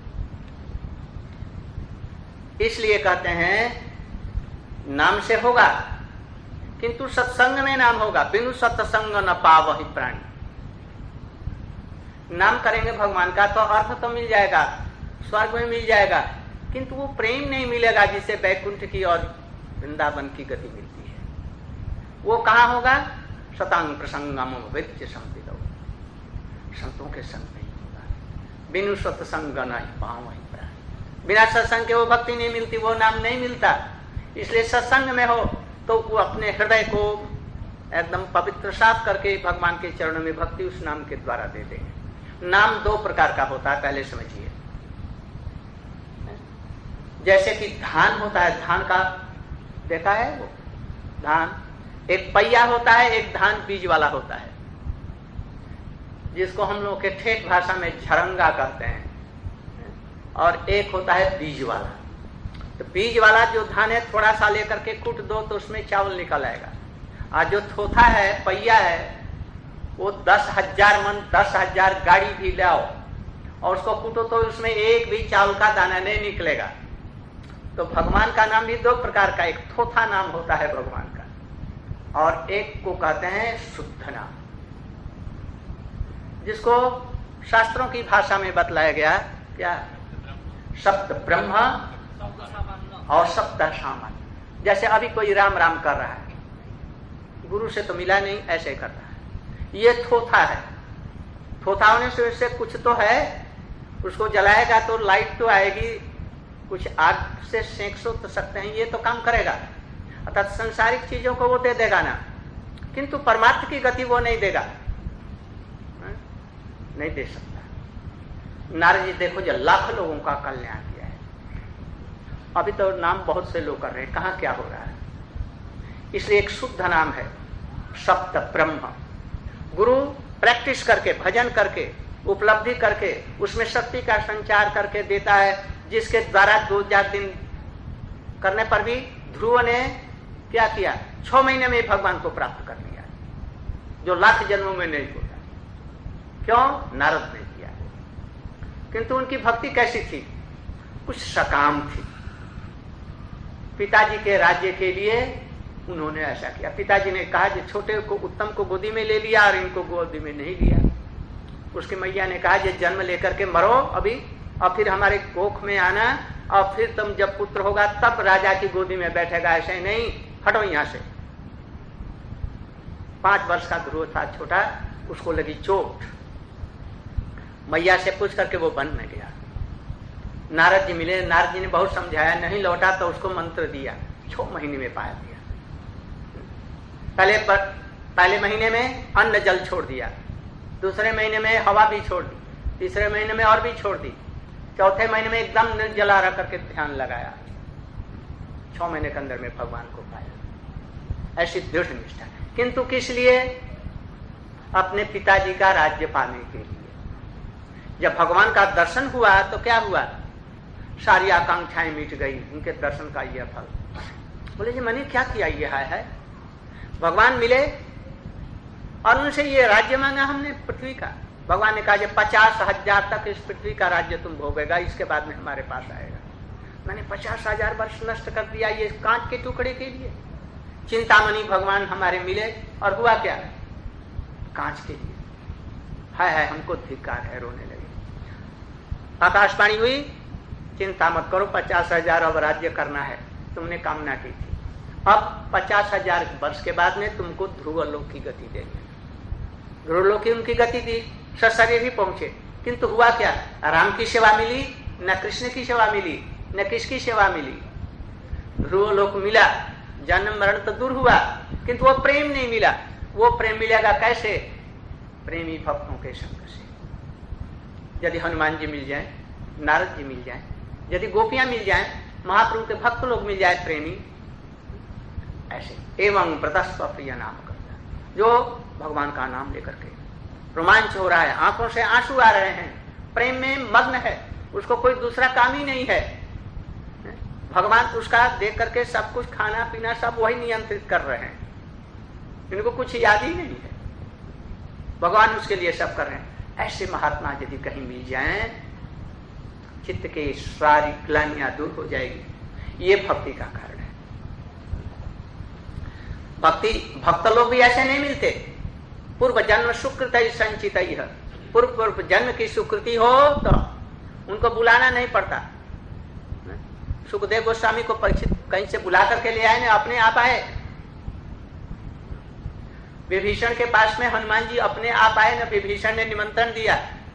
इसलिए कहते हैं नाम से होगा, किंतु सत्संग में नाम होगा। बिनु सत्संग न पावहि प्राणी। नाम करेंगे भगवान का तो अर्थ तो मिल जाएगा, स्वर्ग में मिल जाएगा, किंतु वो प्रेम नहीं मिलेगा जिससे बैकुंठ की और वृंदावन की गति मिलती है। वो कहाँ होगा? सतांग प्रसंगम वित्य संविदो। संतों के संग नहीं होगा। बिनु सत्संग न पावहि प्राणी। बिना सत्संग के वो भक्ति नहीं मिलती, वो नाम नहीं मिलता। इसलिए सत्संग में हो तो वो अपने हृदय को एकदम पवित्र साफ करके भगवान के चरणों में भक्ति उस नाम के द्वारा दे देंगे। नाम 2 प्रकार का होता है, पहले समझिए। जैसे कि धान होता है, धान का देखा है वो धान, एक पहिया होता है, एक धान बीज वाला होता है, जिसको हम लोग के ठेठ भाषा में झरंगा कहते हैं, और एक होता है बीज वाला। तो बीज वाला जो धान है, थोड़ा सा लेकर के कूट दो तो उसमें चावल निकल आएगा। और जो थोथा है, पहिया है, वो 10,000 मन, 10,000 गाड़ी भी लाओ और उसको कूटो तो उसमें एक भी चावल का दाना नहीं निकलेगा। तो भगवान का नाम भी 2 प्रकार का, एक थोथा नाम होता है भगवान का, और एक को कहते हैं शुद्ध नाम, जिसको शास्त्रों की भाषा में बतलाया गया क्या? शब्द ब्रह्म और शब्द सामान्य। जैसे अभी कोई राम राम कर रहा है, गुरु से तो मिला नहीं, ऐसे कर रहा है, ये थोथा है। थोथा होने से उससे कुछ तो है, उसको जलाएगा तो लाइट तो आएगी, कुछ आग से सेंक तो सकते हैं, ये तो काम करेगा। अर्थात संसारिक चीजों को वो दे देगा ना, किंतु परमार्थ की गति वो नहीं देगा, नहीं दे सकता। नारद जी देखो, जो लाख लोगों का कल्याण किया है, अभी तो नाम बहुत से लोग कर रहे हैं, कहाँ क्या हो रहा है। इसलिए एक शुद्ध नाम है सप्त ब्रह्म। गुरु प्रैक्टिस करके, भजन करके, उपलब्धि करके, उसमें शक्ति का संचार करके देता है, जिसके द्वारा 2-4 दिन करने पर भी ध्रुव ने क्या किया? 6 महीने में भगवान को प्राप्त कर लिया, जो लाख जन्मों में नहीं होता। क्यों? नारद ने किया। किंतु उनकी भक्ति कैसी थी? कुछ सकाम थी। पिताजी के राज्य के लिए उन्होंने ऐसा किया। पिताजी ने कहा कि छोटे को, उत्तम को गोदी में ले लिया और इनको गोदी में नहीं लिया। उसकी मैया ने कहा कि जन्म लेकर के मरो अभी, और फिर हमारे कोख में आना, और फिर तुम जब पुत्र होगा तब राजा की गोदी में बैठेगा, ऐसे नहीं, हटो यहां से। 5 वर्ष का ध्रुव था छोटा, उसको लगी चोट, मैया से पूछ करके वो वन में गया। नारद जी मिले, नारद जी ने बहुत समझाया, नहीं लौटा तो उसको मंत्र दिया, 6 महीने में पाया दिया। पहले महीने में अन्न जल छोड़ दिया, दूसरे महीने में हवा भी छोड़ दी, तीसरे महीने में और भी छोड़ दी, चौथे महीने में एकदम निर्जला रह करके ध्यान लगाया। 6 महीने के अंदर में भगवान को पाया। ऐसी दृढ़ निष्ठा, किंतु किस लिए? अपने पिताजी का राज्य पाने के लिए। जब भगवान का दर्शन हुआ तो क्या हुआ? सारी आकांक्षाएं मिट गई, उनके दर्शन का यह फल। बोले जी मैंने क्या किया? यह है भगवान मिले और उनसे ये राज्य मांगा हमने पृथ्वी का। भगवान ने कहा 50,000 तक इस पृथ्वी का राज्य तुम भोगेगा, इसके बाद में हमारे पास आएगा। मैंने 50,000 वर्ष नष्ट कर दिया ये कांच के टुकड़े के लिए। चिंतामणि भगवान हमारे मिले और हुआ क्या? कांच के लिए। हाय हमको धिक्कार है, रोने लगे। आकाशवाणी हुई, चिंता मत करो, 50,000 अब राज्य करना है, तुमने कामना की थी। अब 50,000 वर्ष के बाद में तुमको ध्रुवलोक की गति देंगे। ध्रुवलोक की उनकी गति दी, सशरीर ही पहुंचे, किंतु हुआ क्या? राम की सेवा मिली न कृष्ण की सेवा मिली, न किसकी सेवा मिली? ध्रुवलोक मिला, जन्म मरण तो दूर हुआ, किंतु वो प्रेम नहीं मिला। वो प्रेम मिलेगा कैसे? प्रेमी भक्तों के संग से। यदि हनुमान जी मिल जाए, नारद जी मिल जाए, यदि गोपियां मिल जाए, महाप्रभु के भक्त लोग मिल जाए प्रेमी, ऐसे एवं व्रतस्व प्रिय नाम करता, जो भगवान का नाम लेकर के रोमांच हो रहा है, आंखों से आंसू आ रहे हैं, प्रेम में मग्न है, उसको कोई दूसरा काम ही नहीं है। भगवान उसका देख करके सब कुछ खाना पीना सब वही नियंत्रित कर रहे हैं, इनको कुछ याद ही नहीं है, भगवान उसके लिए सब कर रहे हैं। ऐसे महात्मा यदि कहीं मिल जाएं, चित्त के सारी ग्लानियां दूर हो जाएगी। ये भक्ति का कारण है। भक्त लोग भी ऐसे नहीं मिलते। पूर्व जन्म सुकृत संचित, पूर्व जन्म की सुकृति हो तो उनको बुलाना नहीं पड़ता। सुखदेव गोस्वामी को परीक्षित कहीं से बुला करके ले आए, अपने आप आए। विभीषण के पास में हनुमान जी अपने आप आए, न विभीषण ने निमंत्रण दिया।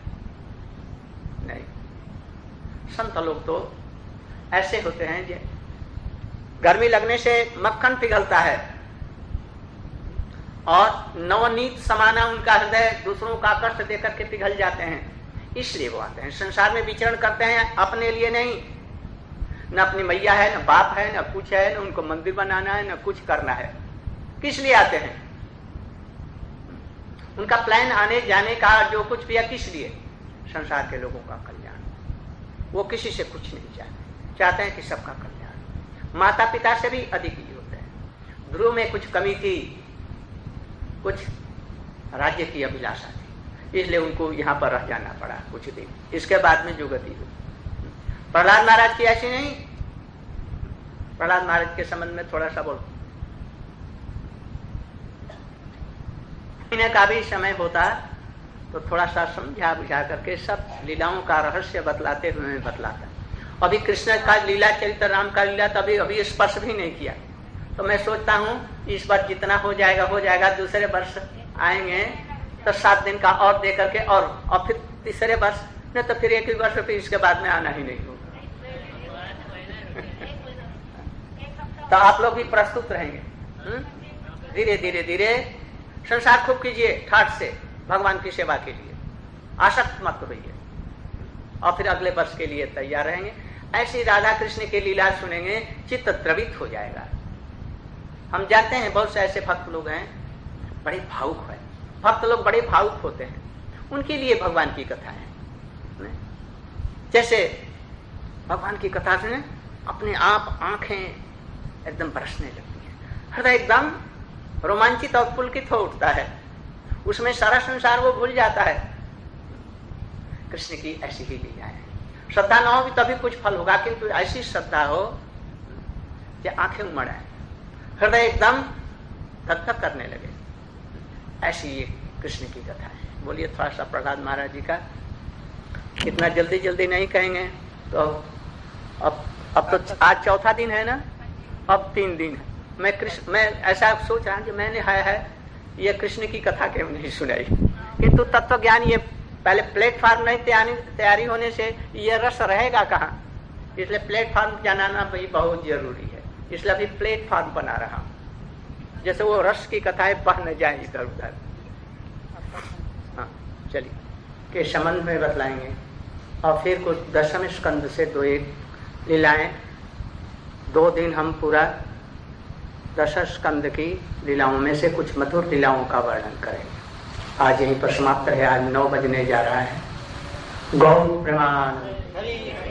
नहीं, संत लोग तो ऐसे होते हैं जो गर्मी लगने से मक्खन पिघलता है और नवनीत समाना उनका हृदय दूसरों का कष्ट देकर के पिघल जाते हैं, इसलिए वो आते हैं। संसार में विचरण करते हैं अपने लिए नहीं, न अपनी मैया है, न बाप है, न कुछ है, न उनको मंदिर बनाना है, न कुछ करना है। किस लिए आते हैं? उनका प्लान आने जाने का जो कुछ भी है, किस लिए? संसार के लोगों का कल्याण। वो किसी से कुछ नहीं चाहते हैं कि सबका कल्याण। माता पिता से भी अधिक ही होता है। ध्रुव में कुछ कमी थी, कुछ राज्य की अभिलाषा थी, इसलिए उनको यहाँ पर रह जाना पड़ा कुछ दिन। इसके बाद में जो गति हुई। प्रहलाद महाराज की ऐसी नहीं। प्रहलाद महाराज के संबंध में थोड़ा सा बोलो। महीने का भी समय होता तो थोड़ा सा समझा बुझा करके सब लीलाओं का रहस्य बतलाते हुए बतलाता। अभी कृष्ण का लीला चरित्र, राम का लीला तो अभी स्पर्श भी नहीं किया। तो मैं सोचता हूँ इस बार जितना हो जाएगा, दूसरे वर्ष आएंगे तो 7 दिन का और दे करके और फिर तीसरे वर्ष, न तो फिर 1 ही वर्ष, फिर इसके बाद में आना ही नहीं होगा। तो आप लोग भी प्रस्तुत रहेंगे। धीरे धीरे धीरे संसार खूब कीजिए, ठाठ से भगवान की सेवा के लिए आसक्त मत होइए, और फिर अगले वर्ष के लिए तैयार रहेंगे। ऐसी राधा कृष्ण की लीला सुनेंगे, चित्त द्रवित हो जाएगा। हम जानते हैं बहुत से ऐसे भक्त लोग हैं बड़े भावुक हैं, भक्त लोग बड़े भावुक होते हैं, उनके लिए भगवान की कथा है। जैसे भगवान की कथा सुने, अपने आप आंखें एकदम बरसने लगती है, हृदय एकदम रोमांचित और पुलकित हो उठता है, उसमें सारा संसार वो भूल जाता है। कृष्ण की ऐसी ही लीला है। श्रद्धा न हो भी तभी कुछ फल होगा, किंतु ऐसी श्रद्धा हो कि आंखें उमड़ आए, हृदय एकदम धक-धक करने लगे। ऐसी ये कृष्ण की कथा है। बोलिए थोड़ा सा प्रहलाद महाराज जी का। इतना जल्दी जल्दी नहीं कहेंगे तो अब तो आज चौथा दिन है ना, अब 3 दिन है। मैं ऐसा सोच रहा हूँ कि मैंने है ये कृष्ण की कथा क्यों नहीं सुनाई? किंतु तत्व ज्ञान ये पहले प्लेटफॉर्म नहीं तैयारी होने से ये रस रहेगा कहाँ? इसलिए प्लेटफॉर्म बनाना भी बहुत जरूरी है। इसलिए अभी प्लेटफॉर्म बना रहा हूं, जैसे वो रस की कथाएं बह न जाए इधर उधर। हाँ चलिए के संबंध में बतलाएंगे और फिर कुछ दशम स्कंद से 2-1 लीलाएं। 2 दिन हम पूरा दशम स्कंद की लीलाओं में से कुछ मधुर लीलाओं का वर्णन करेंगे। आज यहीं पर समाप्त है। आज 9 बजने जा रहा है। गौ प्रेमान